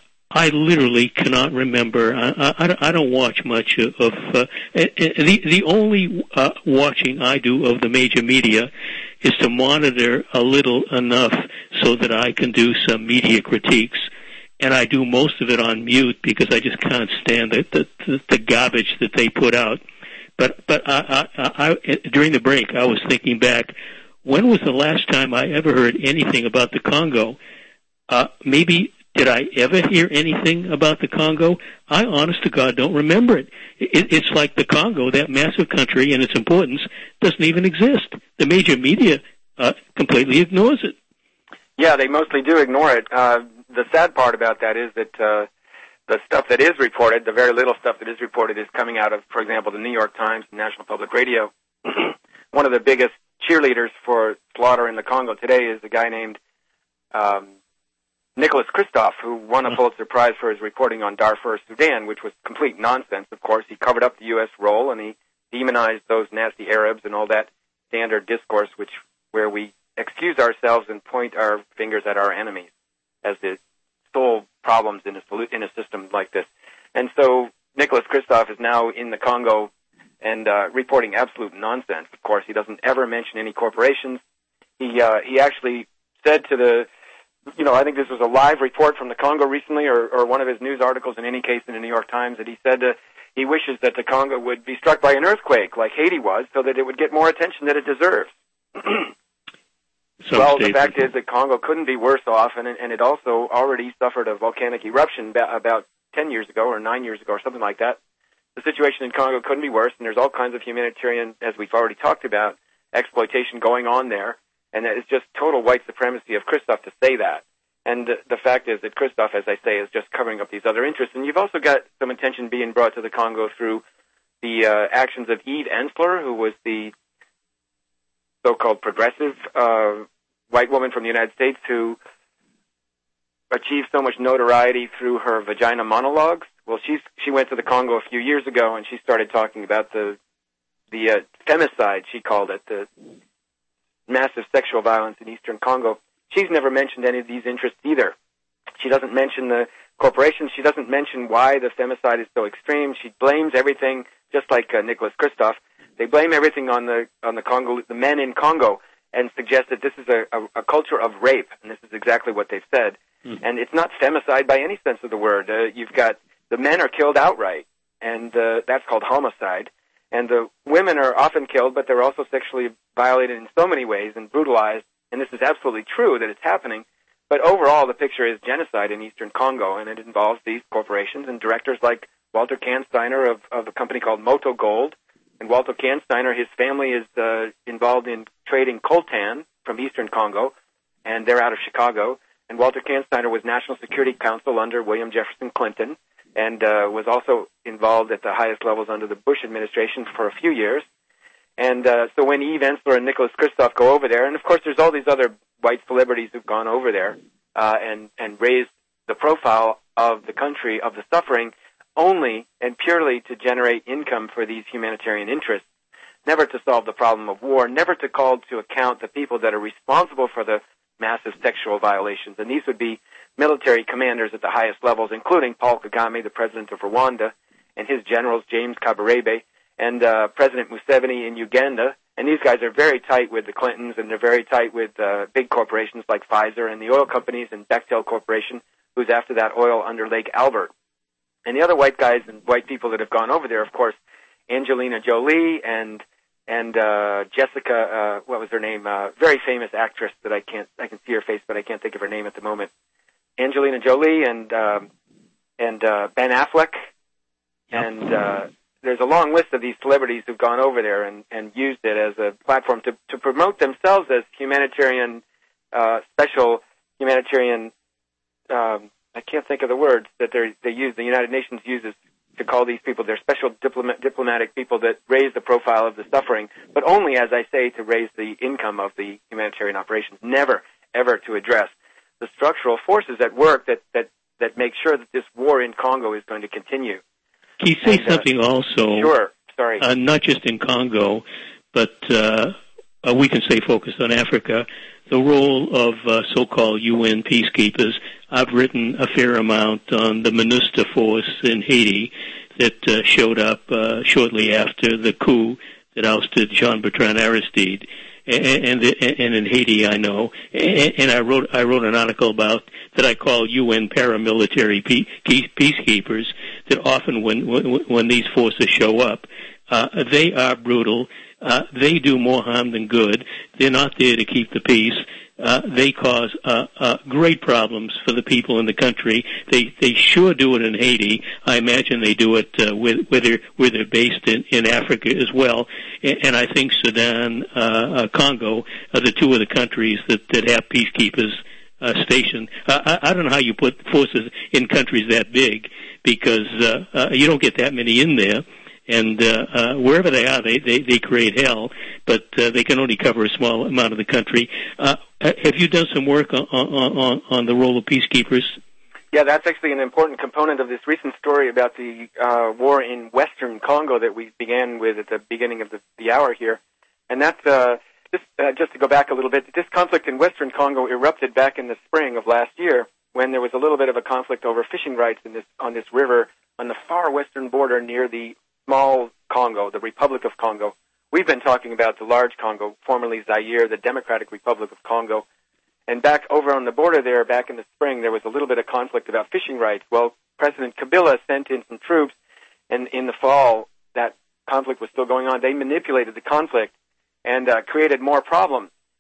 A: I literally cannot remember. I, I, I don't watch much of, of uh, the the only uh, watching I do of the major media is to monitor a little enough so that I can do some media critiques. And I do most of it on mute because I just can't stand the, the, the garbage that they put out. But, but I, I, I, during the break, I was thinking back, when was the last time I ever heard anything about the Congo? Uh, maybe, did I ever hear anything about the Congo? I, honest to God, don't remember it. it. It's like the Congo, that massive country and its importance, doesn't even exist. The major media uh, completely ignores it.
B: Yeah, they mostly do ignore it. Uh, the sad part about that is that uh, the stuff that is reported, the very little stuff that is reported, is coming out of, for example, the New York Times, National Public Radio. One of the biggest cheerleaders for slaughter in the Congo today is a guy named um, Nicholas Kristof, who won a Pulitzer Prize for his reporting on Darfur, Sudan, which was complete nonsense, of course. He covered up the U S role, and he demonized those nasty Arabs and all that standard discourse which where we excuse ourselves and point our fingers at our enemies as the sole problems in a, in a system like this. And so Nicholas Kristof is now in the Congo and uh, reporting absolute nonsense. Of course, he doesn't ever mention any corporations. He uh, he actually said to the You know, I think this was a live report from the Congo recently, or, or one of his news articles in any case in the New York Times, that he said uh, he wishes that the Congo would be struck by an earthquake like Haiti was, so that it would get more attention that it deserves.
A: Well, then back on with Keith Harmon Snow. Keith, I think we ought to discuss another country or two or three in the, in the second half of the program. But uh, one one more comment on Congo. With, with, with the importance of that country and all that's going on, a lot more than I realized. Uh, trouble in the West as well as the East. Uh, the only watching I do of the major media is to monitor a little enough so that I can do some media critiques. And I do most of it on mute because I just can't stand the, the, the garbage that they put out. But, but I, I, I, some
B: well,
A: states.
B: the fact is that Congo couldn't be worse off, and, and it also already suffered a volcanic eruption about ten years ago or nine years ago or something like that. The situation in Congo couldn't be worse, and there's all kinds of humanitarian, as we've already talked about, exploitation going on there, and it's just total white supremacy of Christophe to say that. And the, the fact is that Christophe, as I say, is just covering up these other interests. And you've also got some attention being brought to the Congo through the uh, actions of Eve Ensler, who was the so-called progressive uh, white woman from the United States who achieved so much notoriety through her vagina monologues. Well, she's, she went to the Congo a few years ago, and she started talking about the the uh, femicide, she called it, the massive sexual violence in eastern Congo. She's never mentioned any of these interests either. She doesn't mention the corporations. She doesn't mention why the femicide is so extreme. She blames everything, just like uh, Nicholas Christophe. They blame everything on the on the Congo, the men in Congo, and suggest that this is a, a, a culture of rape, and this is exactly what they've said. Mm. And it's not femicide by any sense of the word. Uh, you've got the men are killed outright, and uh, that's called homicide. And the women are often killed, but they're also sexually violated in so many ways and brutalized. And this is absolutely true that it's happening. But overall, the picture is genocide in eastern Congo, and it involves these corporations and directors like Walter Kahnsteiner of, of a company called Moto Gold. And Walter Kahnsteiner, his family is uh, involved in trading coltan from eastern Congo, and they're out of Chicago. And Walter Kahnsteiner was National Security Counsel under William Jefferson Clinton, and uh, was also involved at the highest levels under the Bush administration for a few years. And uh, so when Eve Ensler and Nicholas Christophe go over there, and of course there's all these other white celebrities who've gone over there uh, and, and raised the profile of the country, of the suffering, only and purely to generate income for these humanitarian interests, never to solve the problem of war, never to call to account the people that are responsible for the massive sexual violations. And these would be military commanders at the highest levels, including Paul Kagame, the president of Rwanda, and his generals, James Kabarebe, and uh, President Museveni in Uganda. And these guys are very tight with the Clintons, and they're very tight with uh, big corporations like Pfizer and the oil companies and Bechtel Corporation, who's after that oil under Lake Albert. And the other white guys and white people that have gone over there, of course, Angelina Jolie and and uh, Jessica, uh, what was her name? Uh, very famous actress that I can't, I can see her face, but I can't think of her name at the moment. Angelina Jolie and um, and uh, Ben Affleck, and uh, there's a long list of these celebrities who've gone over there and, and used it as a platform to, to promote themselves as humanitarian, uh, special humanitarian. Um, I can't think of the words that they they use. The United Nations uses to call these people. They're special diplomat, diplomatic people that raise the profile of the suffering, but only, as I say, to raise the income of the humanitarian operations. Never, ever to address the structural forces at work that, that, that make sure that this war in Congo is going to continue.
A: Can you say
B: and, uh,
A: something also?
B: Sure, sorry.
A: Uh, not just in Congo, but uh, uh, we can stay focused on Africa. The role of uh, so-called U N peacekeepers. I've written a fair amount on the MINUSTA force in Haiti that uh, showed up uh, shortly after the coup that ousted Jean-Bertrand Aristide. And, and, and in Haiti, I know, and, and I wrote I wrote an article about that I call U N paramilitary peacekeepers. That often, when when, when these forces show up, uh, they are brutal. Uh, they do more harm than good. They're not there to keep the peace. Uh, they cause uh, uh, great problems for the people in the country. They they sure do it in Haiti. I imagine they do it uh, with, where they're where they're based in, in Africa as well. And, and I think Sudan, uh, uh, Congo are the two of the countries that, that have peacekeepers uh, stationed. Uh, I, I don't know how you put forces in countries that big, because uh, uh, you don't get that many in there. And uh, uh, wherever they are, they, they, they create hell, but uh, they can only cover a small amount of the country. Uh, have you done some work on, on, on the role of peacekeepers?
B: Yeah, that's actually an important component of this recent story about the uh, war in western Congo that we began with at the beginning of the, the hour here. And that's, uh, this, uh, just to go back a little bit, this conflict in western Congo erupted back in the spring of last year when there was a little bit of a conflict over fishing rights in this, on this river on the far western border near the small Congo, the Republic of Congo. We've been talking about the large Congo, formerly Zaire, the Democratic Republic of Congo. And back over on the border there, back in the spring, there was a little bit of conflict about fishing rights. Well, President Kabila sent in some troops, and in the fall, that conflict was still going on. They manipulated the conflict and uh, created more problems.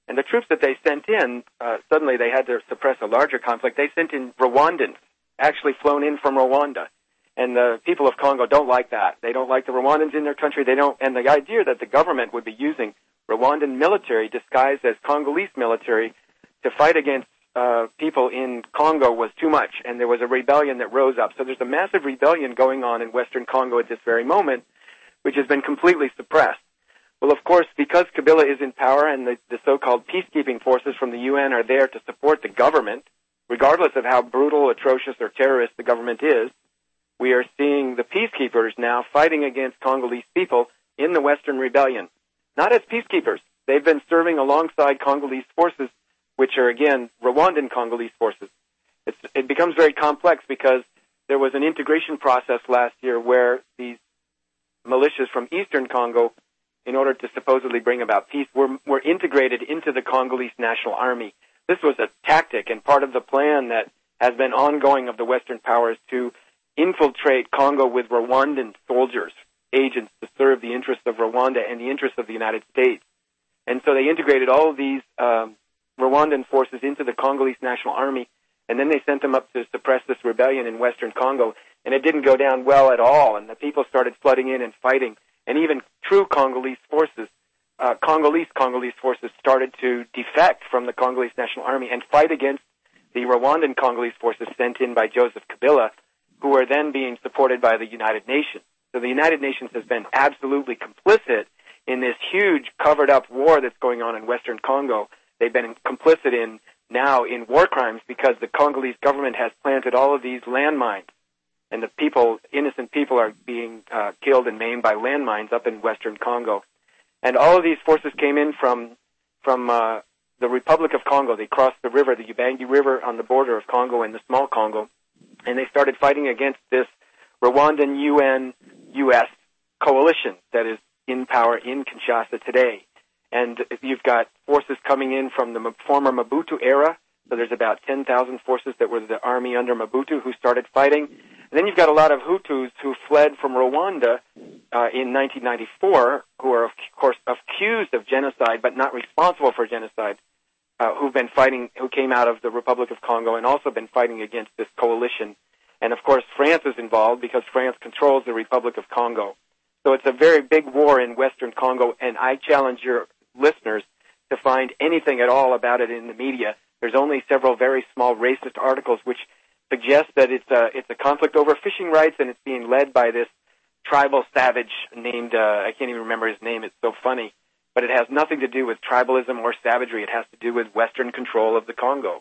B: And the troops that they sent in, uh, suddenly they had to suppress a larger conflict. They sent in Rwandans, actually flown in from Rwanda. And the people of Congo don't like that. They don't like the Rwandans in their country. They don't, and the idea that the government would be using Rwandan military disguised as Congolese military to fight against uh, people in Congo was too much, and there was a rebellion that rose up. So there's a massive rebellion going on in Western Congo at this very moment, which has been completely suppressed. Well, of course, because Kabila is in power and the, the so-called peacekeeping forces from the U N are there to support the government, regardless of how brutal, atrocious, or terrorist the government is, we are seeing the peacekeepers now fighting against Congolese people in the Western Rebellion. Not as peacekeepers. They've been serving alongside Congolese forces, which are, again, Rwandan Congolese forces. It's, it becomes very complex because there was an integration process last year where these militias from eastern Congo, in order to supposedly bring about peace, were, were integrated into the Congolese National Army. This was a tactic and part of the plan that has been ongoing of the Western powers to infiltrate Congo with Rwandan soldiers, agents to serve the interests of Rwanda and the interests of the United States. And so they integrated all of these um, Rwandan forces into the Congolese National Army, and then they sent them up to suppress this rebellion in Western Congo, and it didn't go down well at all, and the people started flooding in and fighting, and even true Congolese forces, uh, Congolese Congolese forces started to defect from the Congolese National Army and fight against the Rwandan Congolese forces sent in by Joseph Kabila, who are then being supported by the United Nations. So the United Nations has been absolutely complicit in this huge covered-up war that's going on in Western Congo. They've been complicit in now in war crimes because the Congolese government has planted all of these landmines, and the people, innocent people, are being uh, killed and maimed by landmines up in Western Congo. And all of these forces came in from from uh, the Republic of Congo. They crossed the river, the Ubangi River, on the border of Congo and the small Congo, and they started fighting against this Rwandan U N U S coalition that is in power in Kinshasa today. And you've got forces coming in from the former Mobutu era. So there's about ten thousand forces that were the army under Mobutu who started fighting. And then you've got a lot of Hutus who fled from Rwanda uh, in nineteen ninety-four, who are, of course, accused of genocide but not responsible for genocide, uh, who've been fighting, who came out of the Republic of Congo and also been fighting against this coalition. And, of course, France is involved because France controls the Republic of Congo. So it's a very big war in Western Congo, and I challenge your listeners to find anything at all about it in the media. There's only several very small racist articles which suggest that it's a, it's a conflict over fishing rights, and it's being led by this tribal savage named, uh, I can't even remember his name, it's so funny, but it has nothing to do with tribalism or savagery. It has to do with Western control of the Congo.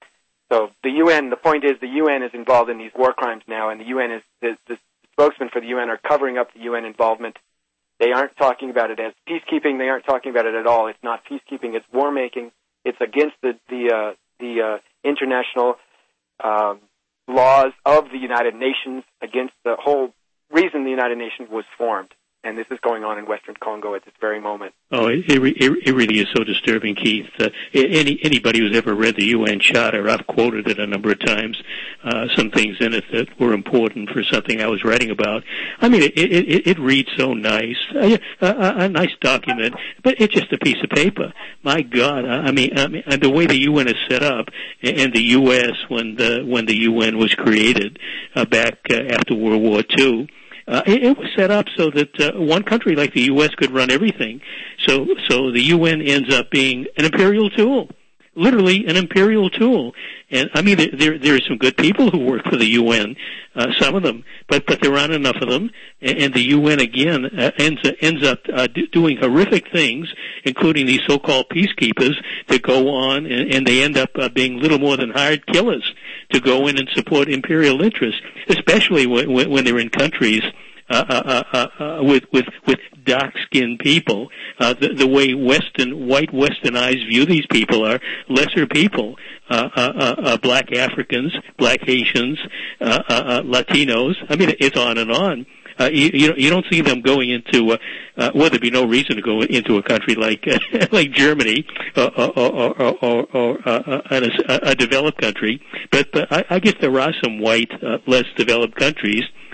B: So the U N, the point is the U N is involved in these war crimes now, and the U N is, the, the spokesmen for the U N are covering up the U N involvement. They aren't talking about it as peacekeeping. They aren't talking about it at all. It's not peacekeeping. It's war making. It's against the the uh, the uh, international um, laws of the United Nations, against the whole reason the United Nations was formed. And this is going on in Western Congo at this very moment.
A: Oh, it, it, it really is so disturbing, Keith. Uh, any anybody who's ever read the U N Charter, I've quoted it a number of times, uh, some things in it that were important for something I was writing about. I mean, it, it, it reads so nice, a, a, a nice document, but it's just a piece of paper. My God, I mean, I mean the way the U N is set up, and the U S when the when the U N was created uh, back uh, after World War Two. Uh, it, it was set up so that uh, one country like the U S could run everything. So, so the U N ends up being an imperial tool, literally an imperial tool. And I mean, there there are some good people who work for the U N, uh, some of them, but but there aren't enough of them. And, and the U N again uh, ends ends up uh, do, doing horrific things, including these so-called peacekeepers that go on, and, and they end up uh, being little more than hired killers to go in and support imperial interests, especially when, when they're in countries uh, uh, uh, uh, with with with dark-skinned people. Uh, the, the way Western white Western eyes view these people are lesser people, uh, uh, uh, uh, black Africans, black Haitians, uh, uh, uh, Latinos. I mean, it's on and on. Uh, you, you you don't see them going into uh, uh, well, there'd be no reason to go into a country like uh, like Germany or or or, or, or uh, a, a developed country, but, but I, I guess there are some white, uh, less developed countries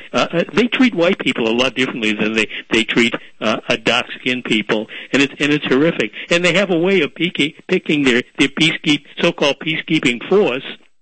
A: uh, they treat white people a lot differently than they they treat uh, a dark-skinned people, and it's and it's horrific. And they have a way of picking, picking their their peacekeep, so-called peacekeeping force.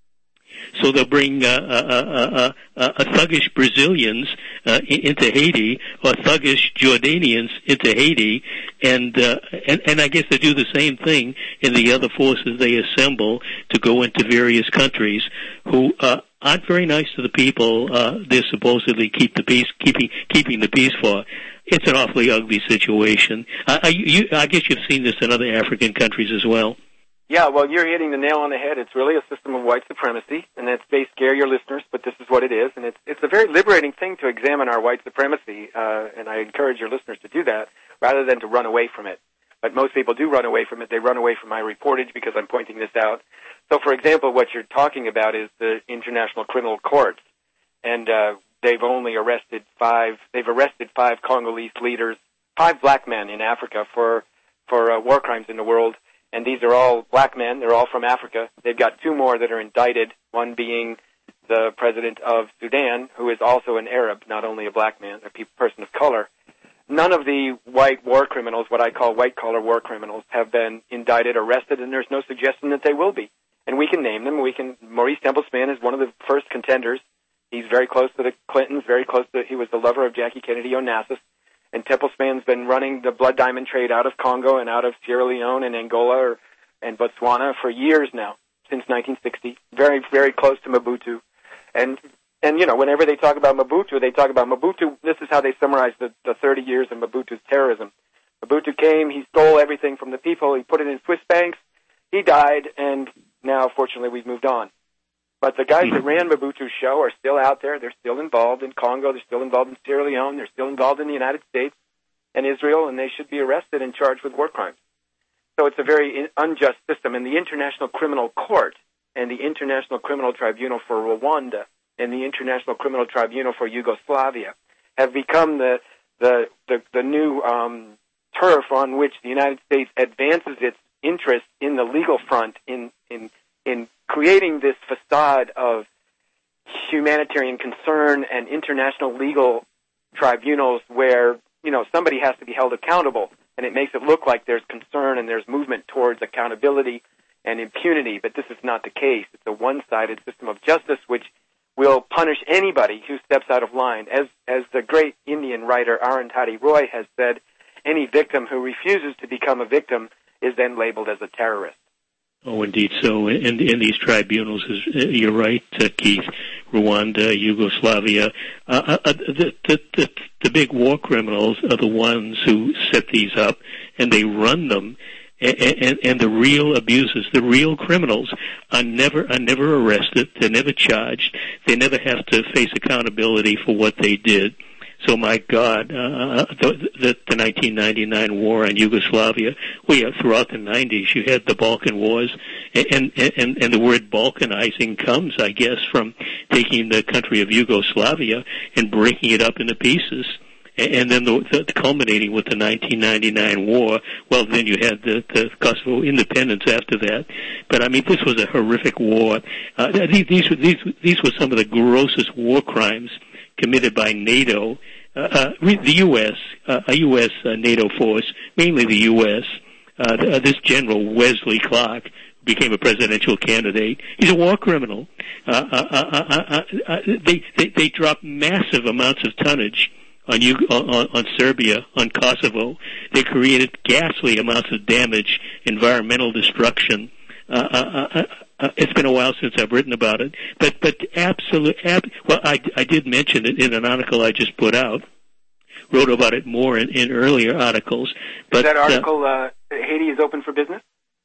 A: So they'll bring uh, uh, uh, uh, uh, thuggish Brazilians uh, into Haiti, or thuggish Jordanians into Haiti, and, uh, and and I guess they do the same thing in the other forces they assemble to go into various countries, who uh, aren't very nice to the people uh, they're supposedly keep the peace, keeping keeping the peace for. It's an awfully ugly situation. Uh, you, I guess you've seen this in other African countries as well.
B: Yeah, well, you're hitting the nail on the head. It's really a system of white supremacy, and that may scare your listeners, but this is what it is. And it's it's a very liberating thing to examine our white supremacy, uh, and I encourage your listeners to do that rather than to run away from it. But most people do run away from it. They run away from my reportage because I'm pointing this out. So, for example, what you're talking about is the International Criminal Court, and uh, they've only arrested five. They've arrested five Congolese leaders, five black men in Africa for for uh, war crimes in the world. And these are all black men. They're all from Africa. They've got two more that are indicted, one being the president of Sudan, who is also an Arab, not only a black man, a person of color. None of the white war criminals, what I call white-collar war criminals, have been indicted, arrested, and there's no suggestion that they will be. And we can name them. We can. Maurice Temple Spann is one of the first contenders. He's very close to the Clintons, very close to, he was the lover of Jackie Kennedy Onassis. And Temple Spann's been running the blood diamond trade out of Congo and out of Sierra Leone and Angola or, and Botswana for years now, since nineteen sixty. Very, very close to Mobutu. And, and you know, whenever they talk about Mobutu, they talk about Mobutu. This is how they summarize the, the thirty years of Mobutu's terrorism. Mobutu came, he stole everything from the people, he put it in Swiss banks, he died, and now, fortunately, we've moved on. But the guys that ran Mobutu's show are still out there. They're still involved in Congo. They're still involved in Sierra Leone. They're still involved in the United States and Israel, and they should be arrested and charged with war crimes. So it's a very unjust system. And the International Criminal Court and the International Criminal Tribunal for Rwanda and the International Criminal Tribunal for Yugoslavia have become the the the, the new um, turf on which the United States advances its interest in the legal front in in in creating this facade of humanitarian concern and international legal tribunals where, you know, somebody has to be held accountable, and it makes it look like there's concern and there's movement towards accountability and impunity, but this is not the case. It's a one-sided system of justice which will punish anybody who steps out of line. As as the great Indian writer Arundhati Roy has said, any victim who refuses to become a victim is then labeled as a terrorist.
A: Oh, indeed. So in, in these tribunals, is, you're right, uh, Keith, Rwanda, Yugoslavia, uh, uh, the, the, the, the big war criminals are the ones who set these up, and they run them, and, and, and the real abusers, the real criminals, are never are never arrested, they're never charged, they never have to face accountability for what they did. So, my God, uh, the, the, the nineteen ninety-nine war on Yugoslavia, well, yeah, throughout the nineties, you had the Balkan Wars, and, and, and the word balkanizing comes, I guess, from taking the country of Yugoslavia and breaking it up into pieces. And then the, the culminating with the nineteen ninety-nine war, well, then you had the, the Kosovo independence after that. But, I mean, this was a horrific war. Uh, these, these, these, these were some of the grossest war crimes committed by NATO, uh, uh, the U S, uh, a U S uh, NATO force, mainly the U S. Uh, this General Wesley Clark became a presidential candidate. He's a war criminal. Uh, uh, uh, uh, uh, they, they, they dropped massive amounts of tonnage on, on, on Serbia, on Kosovo. They created ghastly amounts of damage, environmental destruction. Uh, uh, uh, Uh, it's been a while since I've written about it, but but absolute. Ab, well, I, I did mention it in an article I just put out. Wrote about it more in, in earlier articles. But
B: is that article uh, uh, Haiti is open for business?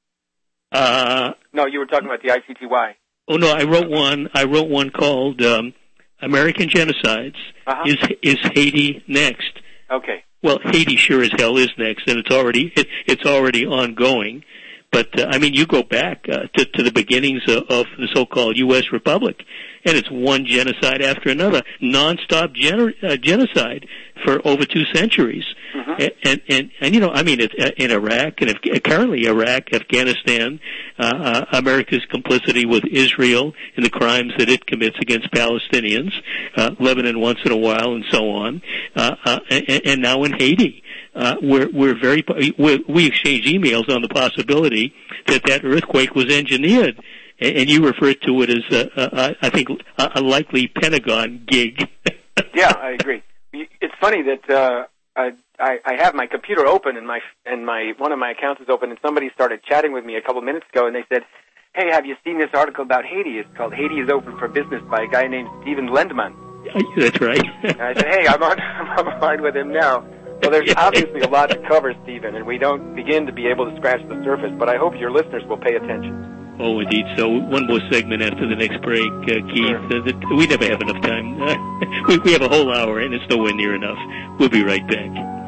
A: Uh,
B: no, you were talking about the I C T Y.
A: Oh no, I wrote one. I wrote one called um, "American Genocides." Uh-huh. Is is Haiti next?
B: Okay.
A: Well, Haiti sure as hell is next, and it's already it, it's already ongoing. But, uh, I mean, you go back uh, to, to the beginnings of, of the so-called U S Republic, and it's one genocide after another, nonstop gener- uh, genocide for over two centuries. Mm-hmm. And, and, and, and, you know, I mean, it, in Iraq, and if, currently Iraq, Afghanistan, uh, uh, America's complicity with Israel in the crimes that it commits against Palestinians, uh, Lebanon once in a while, and so on, uh, uh, and, and now in Haiti. Uh, we're, we're very, we're, we exchange emails on the possibility that that earthquake was engineered, and, and you referred to it as, a, a, I think, a, a likely Pentagon gig.
B: Yeah, I agree. It's funny that uh, I, I, I have my computer open and my and my one of my accounts is open, and somebody started chatting with me a couple minutes ago, and they said, "Hey, have you seen this article about Haiti? It's called Haiti is Open for Business by a guy named Stephen Lendman."
A: That's right.
B: And I said, "Hey, I'm on I'm online with him now." Well, there's obviously a lot to cover, Stephen, and we don't begin to be able to scratch the surface, but I hope your listeners will pay attention.
A: Oh, indeed. So one more segment after the next break, uh, Keith. Sure. Uh, the, we never have enough time. Uh, we, we have a whole hour, and it's nowhere near enough. We'll be right back.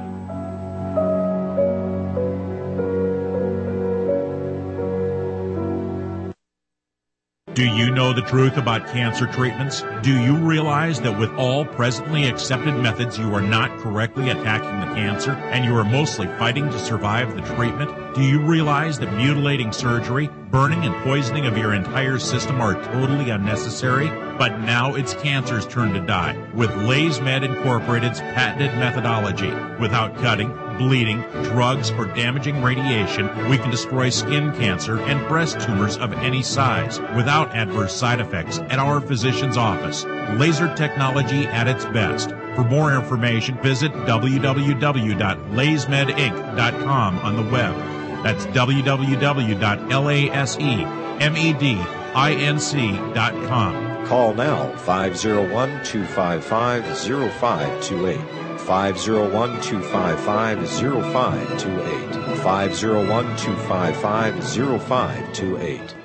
O: Do you know the truth about cancer treatments? Do you realize that with all presently accepted methods, you are not correctly attacking the cancer, and you are mostly fighting to survive the treatment? Do you realize that mutilating surgery, burning and poisoning of your entire system are totally unnecessary? But now it's cancer's turn to die with LaysMed Incorporated's patented methodology. Without cutting, bleeding, drugs, or damaging radiation, we can destroy skin cancer and breast tumors of any size without adverse side effects at our physician's office. Laser technology at its best. For more information, visit w w w dot lays med inc dot com on the web. That's w w w dot laysmed inc dot com.
N: Call now, five oh one, two five five, oh five two eight. five oh one, two five five, oh five two eight. five oh one, two five five, oh five two eight.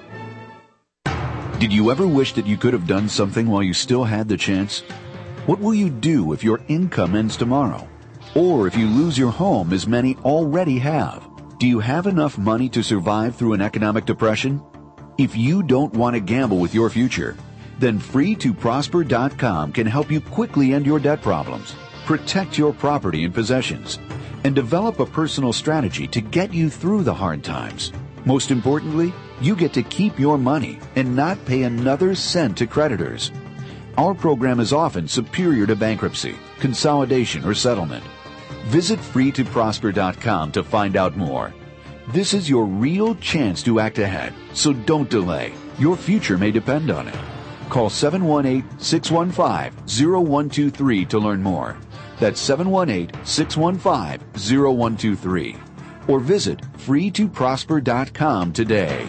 D: Did you ever wish that you could have done something while you still had the chance? What will you do if your income ends tomorrow? Or if you lose your home, as many already have? Do you have enough money to survive through an economic depression? If you don't want to gamble with your future, then free to prosper dot com can help you quickly end your debt problems, protect your property and possessions, and develop a personal strategy to get you through the hard times. Most importantly, you get to keep your money and not pay another cent to creditors. Our program is often superior to bankruptcy, consolidation, or settlement. Visit free to prosper dot com to find out more. This is your real chance to act ahead, so don't delay. Your future may depend on it. Call seven one eight, six one five, oh one two three to learn more. That's seven one eight, six one five, oh one two three. Or visit free to prosper dot com today.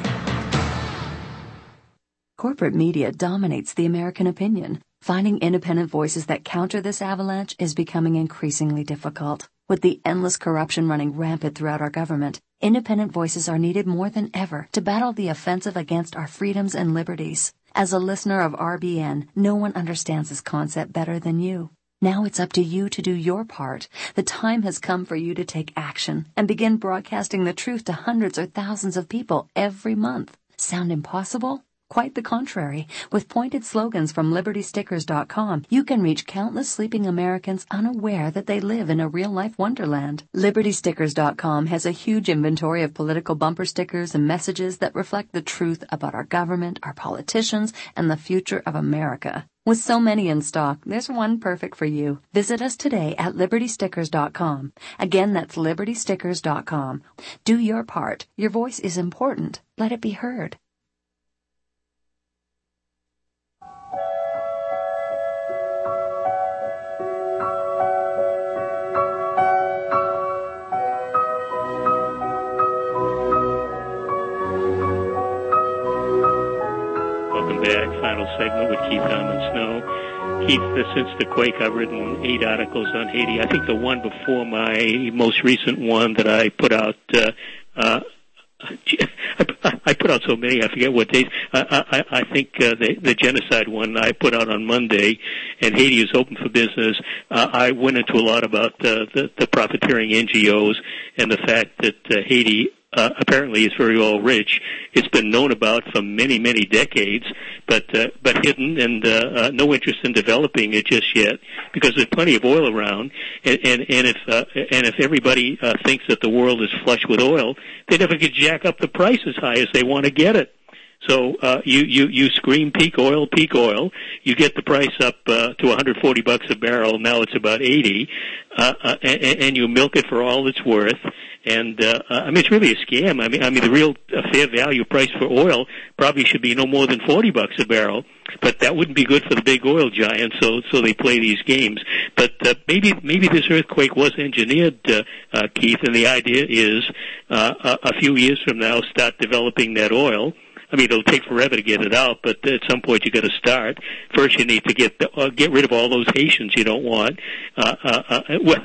C: Corporate media dominates the American opinion. Finding independent voices that counter this avalanche is becoming increasingly difficult. With the endless corruption running rampant throughout our government, independent voices are needed more than ever to battle the offensive against our freedoms and liberties. As a listener of R B N, no one understands this concept better than you. Now it's up to you to do your part. The time has come for you to take action and begin broadcasting the truth to hundreds or thousands of people every month. Sound impossible? Quite the contrary. With pointed slogans from Liberty Stickers dot com, you can reach countless sleeping Americans unaware that they live in a real-life wonderland. Liberty Stickers dot com has a huge inventory of political bumper stickers and messages that reflect the truth about our government, our politicians, and the future of America. With so many in stock, there's one perfect for you. Visit us today at Liberty Stickers dot com. Again, that's Liberty Stickers dot com. Do your part. Your voice is important. Let it be heard.
A: Back, final segment with Keith Harmon Snow. Keith, uh, since the quake, I've written eight articles on Haiti. I think the one before my most recent one that I put out, uh, uh, I put out so many, I forget what days. I, I, I think uh, the, the genocide one I put out on Monday, and Haiti is open for business. Uh, I went into a lot about uh, the, the profiteering N G Os and the fact that uh, Haiti uh, apparently is very oil rich. It's been known about for many, many decades, but uh, but hidden, and uh, uh, no interest in developing it just yet, because there's plenty of oil around, and and, and if uh, and if everybody uh, thinks that the world is flush with oil, they never could jack up the price as high as they want to get it. So uh, you, you, you scream peak oil, peak oil. You get the price up uh, to one hundred forty bucks a barrel. Now it's about eighty, uh, uh, and, and you milk it for all it's worth. And uh, I mean, it's really a scam. I mean, I mean, the real uh, fair value price for oil probably should be no more than forty bucks a barrel. But that wouldn't be good for the big oil giants. So, so they play these games. But uh, maybe, maybe this earthquake was engineered, uh, uh, Keith. And the idea is, uh, a, a few years from now, start developing that oil. I mean, it'll take forever to get it out, but at some point you got to start. First, you need to get the, uh, get rid of all those Haitians you don't want. Uh, uh, uh, well,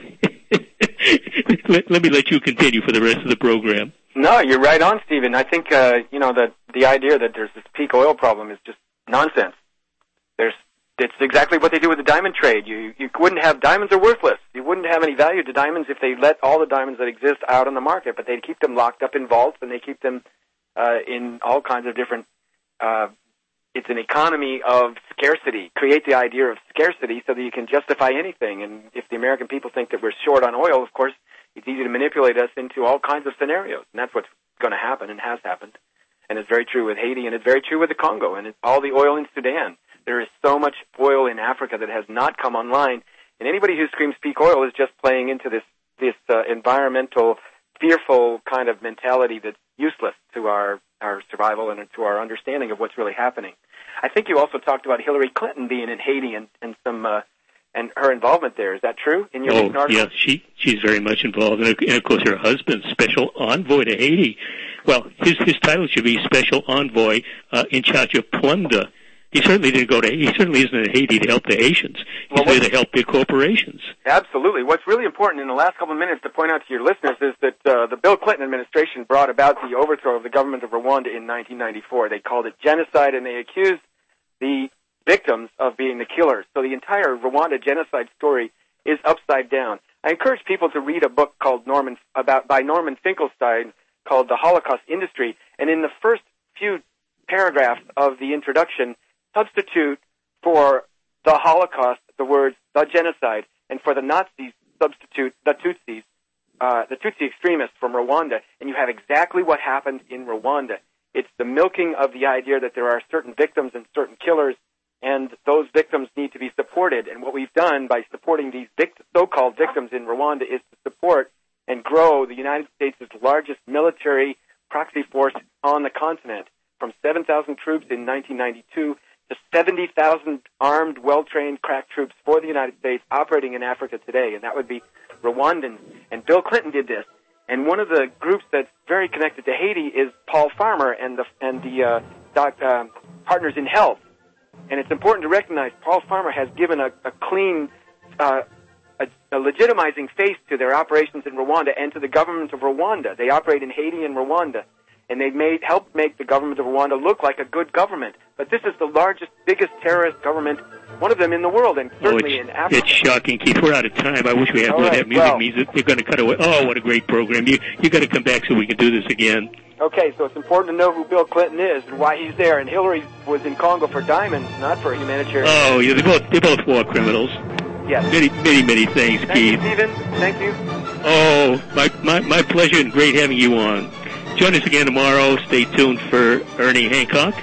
A: let, let me let you continue for the rest of the program.
B: No, you're right on, Stephen. I think uh, you know that the idea that there's this peak oil problem is just nonsense. There's it's exactly what they do with the diamond trade. You you wouldn't have diamonds are worthless. You wouldn't have any value to diamonds if they let all the diamonds that exist out on the market, but they keep them locked up in vaults and they keep them Uh, in all kinds of different, uh, it's an economy of scarcity. Create the idea of scarcity so that you can justify anything. And if the American people think that we're short on oil, of course, it's easy to manipulate us into all kinds of scenarios. And that's what's going to happen and has happened. And it's very true with Haiti, and it's very true with the Congo, and it's all the oil in Sudan. There is so much oil in Africa that has not come online. And anybody who screams peak oil is just playing into this, this uh, environmental, fearful kind of mentality that's useless to our, our survival and to our understanding of what's really happening. I think you also talked about Hillary Clinton being in Haiti and, and some uh, and her involvement there. Is that true in your
A: oh,
B: recent article?
A: Yeah, she she's very much involved, and, and of course her husband, Special Envoy to Haiti. Well, his his title should be Special Envoy uh, in charge of plunder. He certainly didn't go to. He certainly isn't in Haiti to help the Haitians. He's well, there to help big corporations.
B: Absolutely. What's really important in the last couple of minutes to point out to your listeners is that uh, the Bill Clinton administration brought about the overthrow of the government of Rwanda in nineteen ninety-four. They called it genocide, and they accused the victims of being the killers. So the entire Rwanda genocide story is upside down. I encourage people to read a book called Norman about by Norman Finkelstein called The Holocaust Industry, and in the first few paragraphs of the introduction, substitute for the Holocaust the words the genocide, and for the Nazis substitute the Tutsis, uh, the Tutsi extremists from Rwanda, and you have exactly what happened in Rwanda. It's the milking of the idea that there are certain victims and certain killers, and those victims need to be supported. And what we've done by supporting these vict- so-called victims in Rwanda is to support and grow the United States' largest military proxy force on the continent, from seven thousand troops in nineteen ninety-two to seventy thousand armed, well-trained crack troops for the United States operating in Africa today, and that would be Rwandans. And Bill Clinton did this. And one of the groups that's very connected to Haiti is Paul Farmer and the and the uh, doc, uh, Partners in Health. And it's important to recognize Paul Farmer has given a, a clean, uh, a, a legitimizing face to their operations in Rwanda and to the government of Rwanda. They operate in Haiti and Rwanda, and they've made helped make the government of Rwanda look like a good government. But this is the largest, biggest terrorist government, one of them in the world, and certainly
A: oh,
B: in Africa.
A: It's shocking, Keith. We're out of time. I wish we had
B: All
A: more
B: right,
A: of that music.
B: well,
A: means that they're going to cut away. Oh, what a great program. You you got to come back so we can do this again.
B: Okay, so it's important to know who Bill Clinton is and why he's there. And Hillary was in Congo for diamonds, not for humanitarian.
A: Oh, yeah, they're both, they're both war criminals.
B: Yes.
A: Many, many, many thanks,
B: Thank
A: Keith.
B: you, Stephen. Thank you.
A: Oh, my, my, my pleasure, and great having you on. Join us again tomorrow. Stay tuned for Ernie Hancock.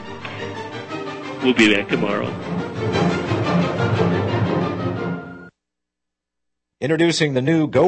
A: We'll be back tomorrow.
N: Introducing the new Go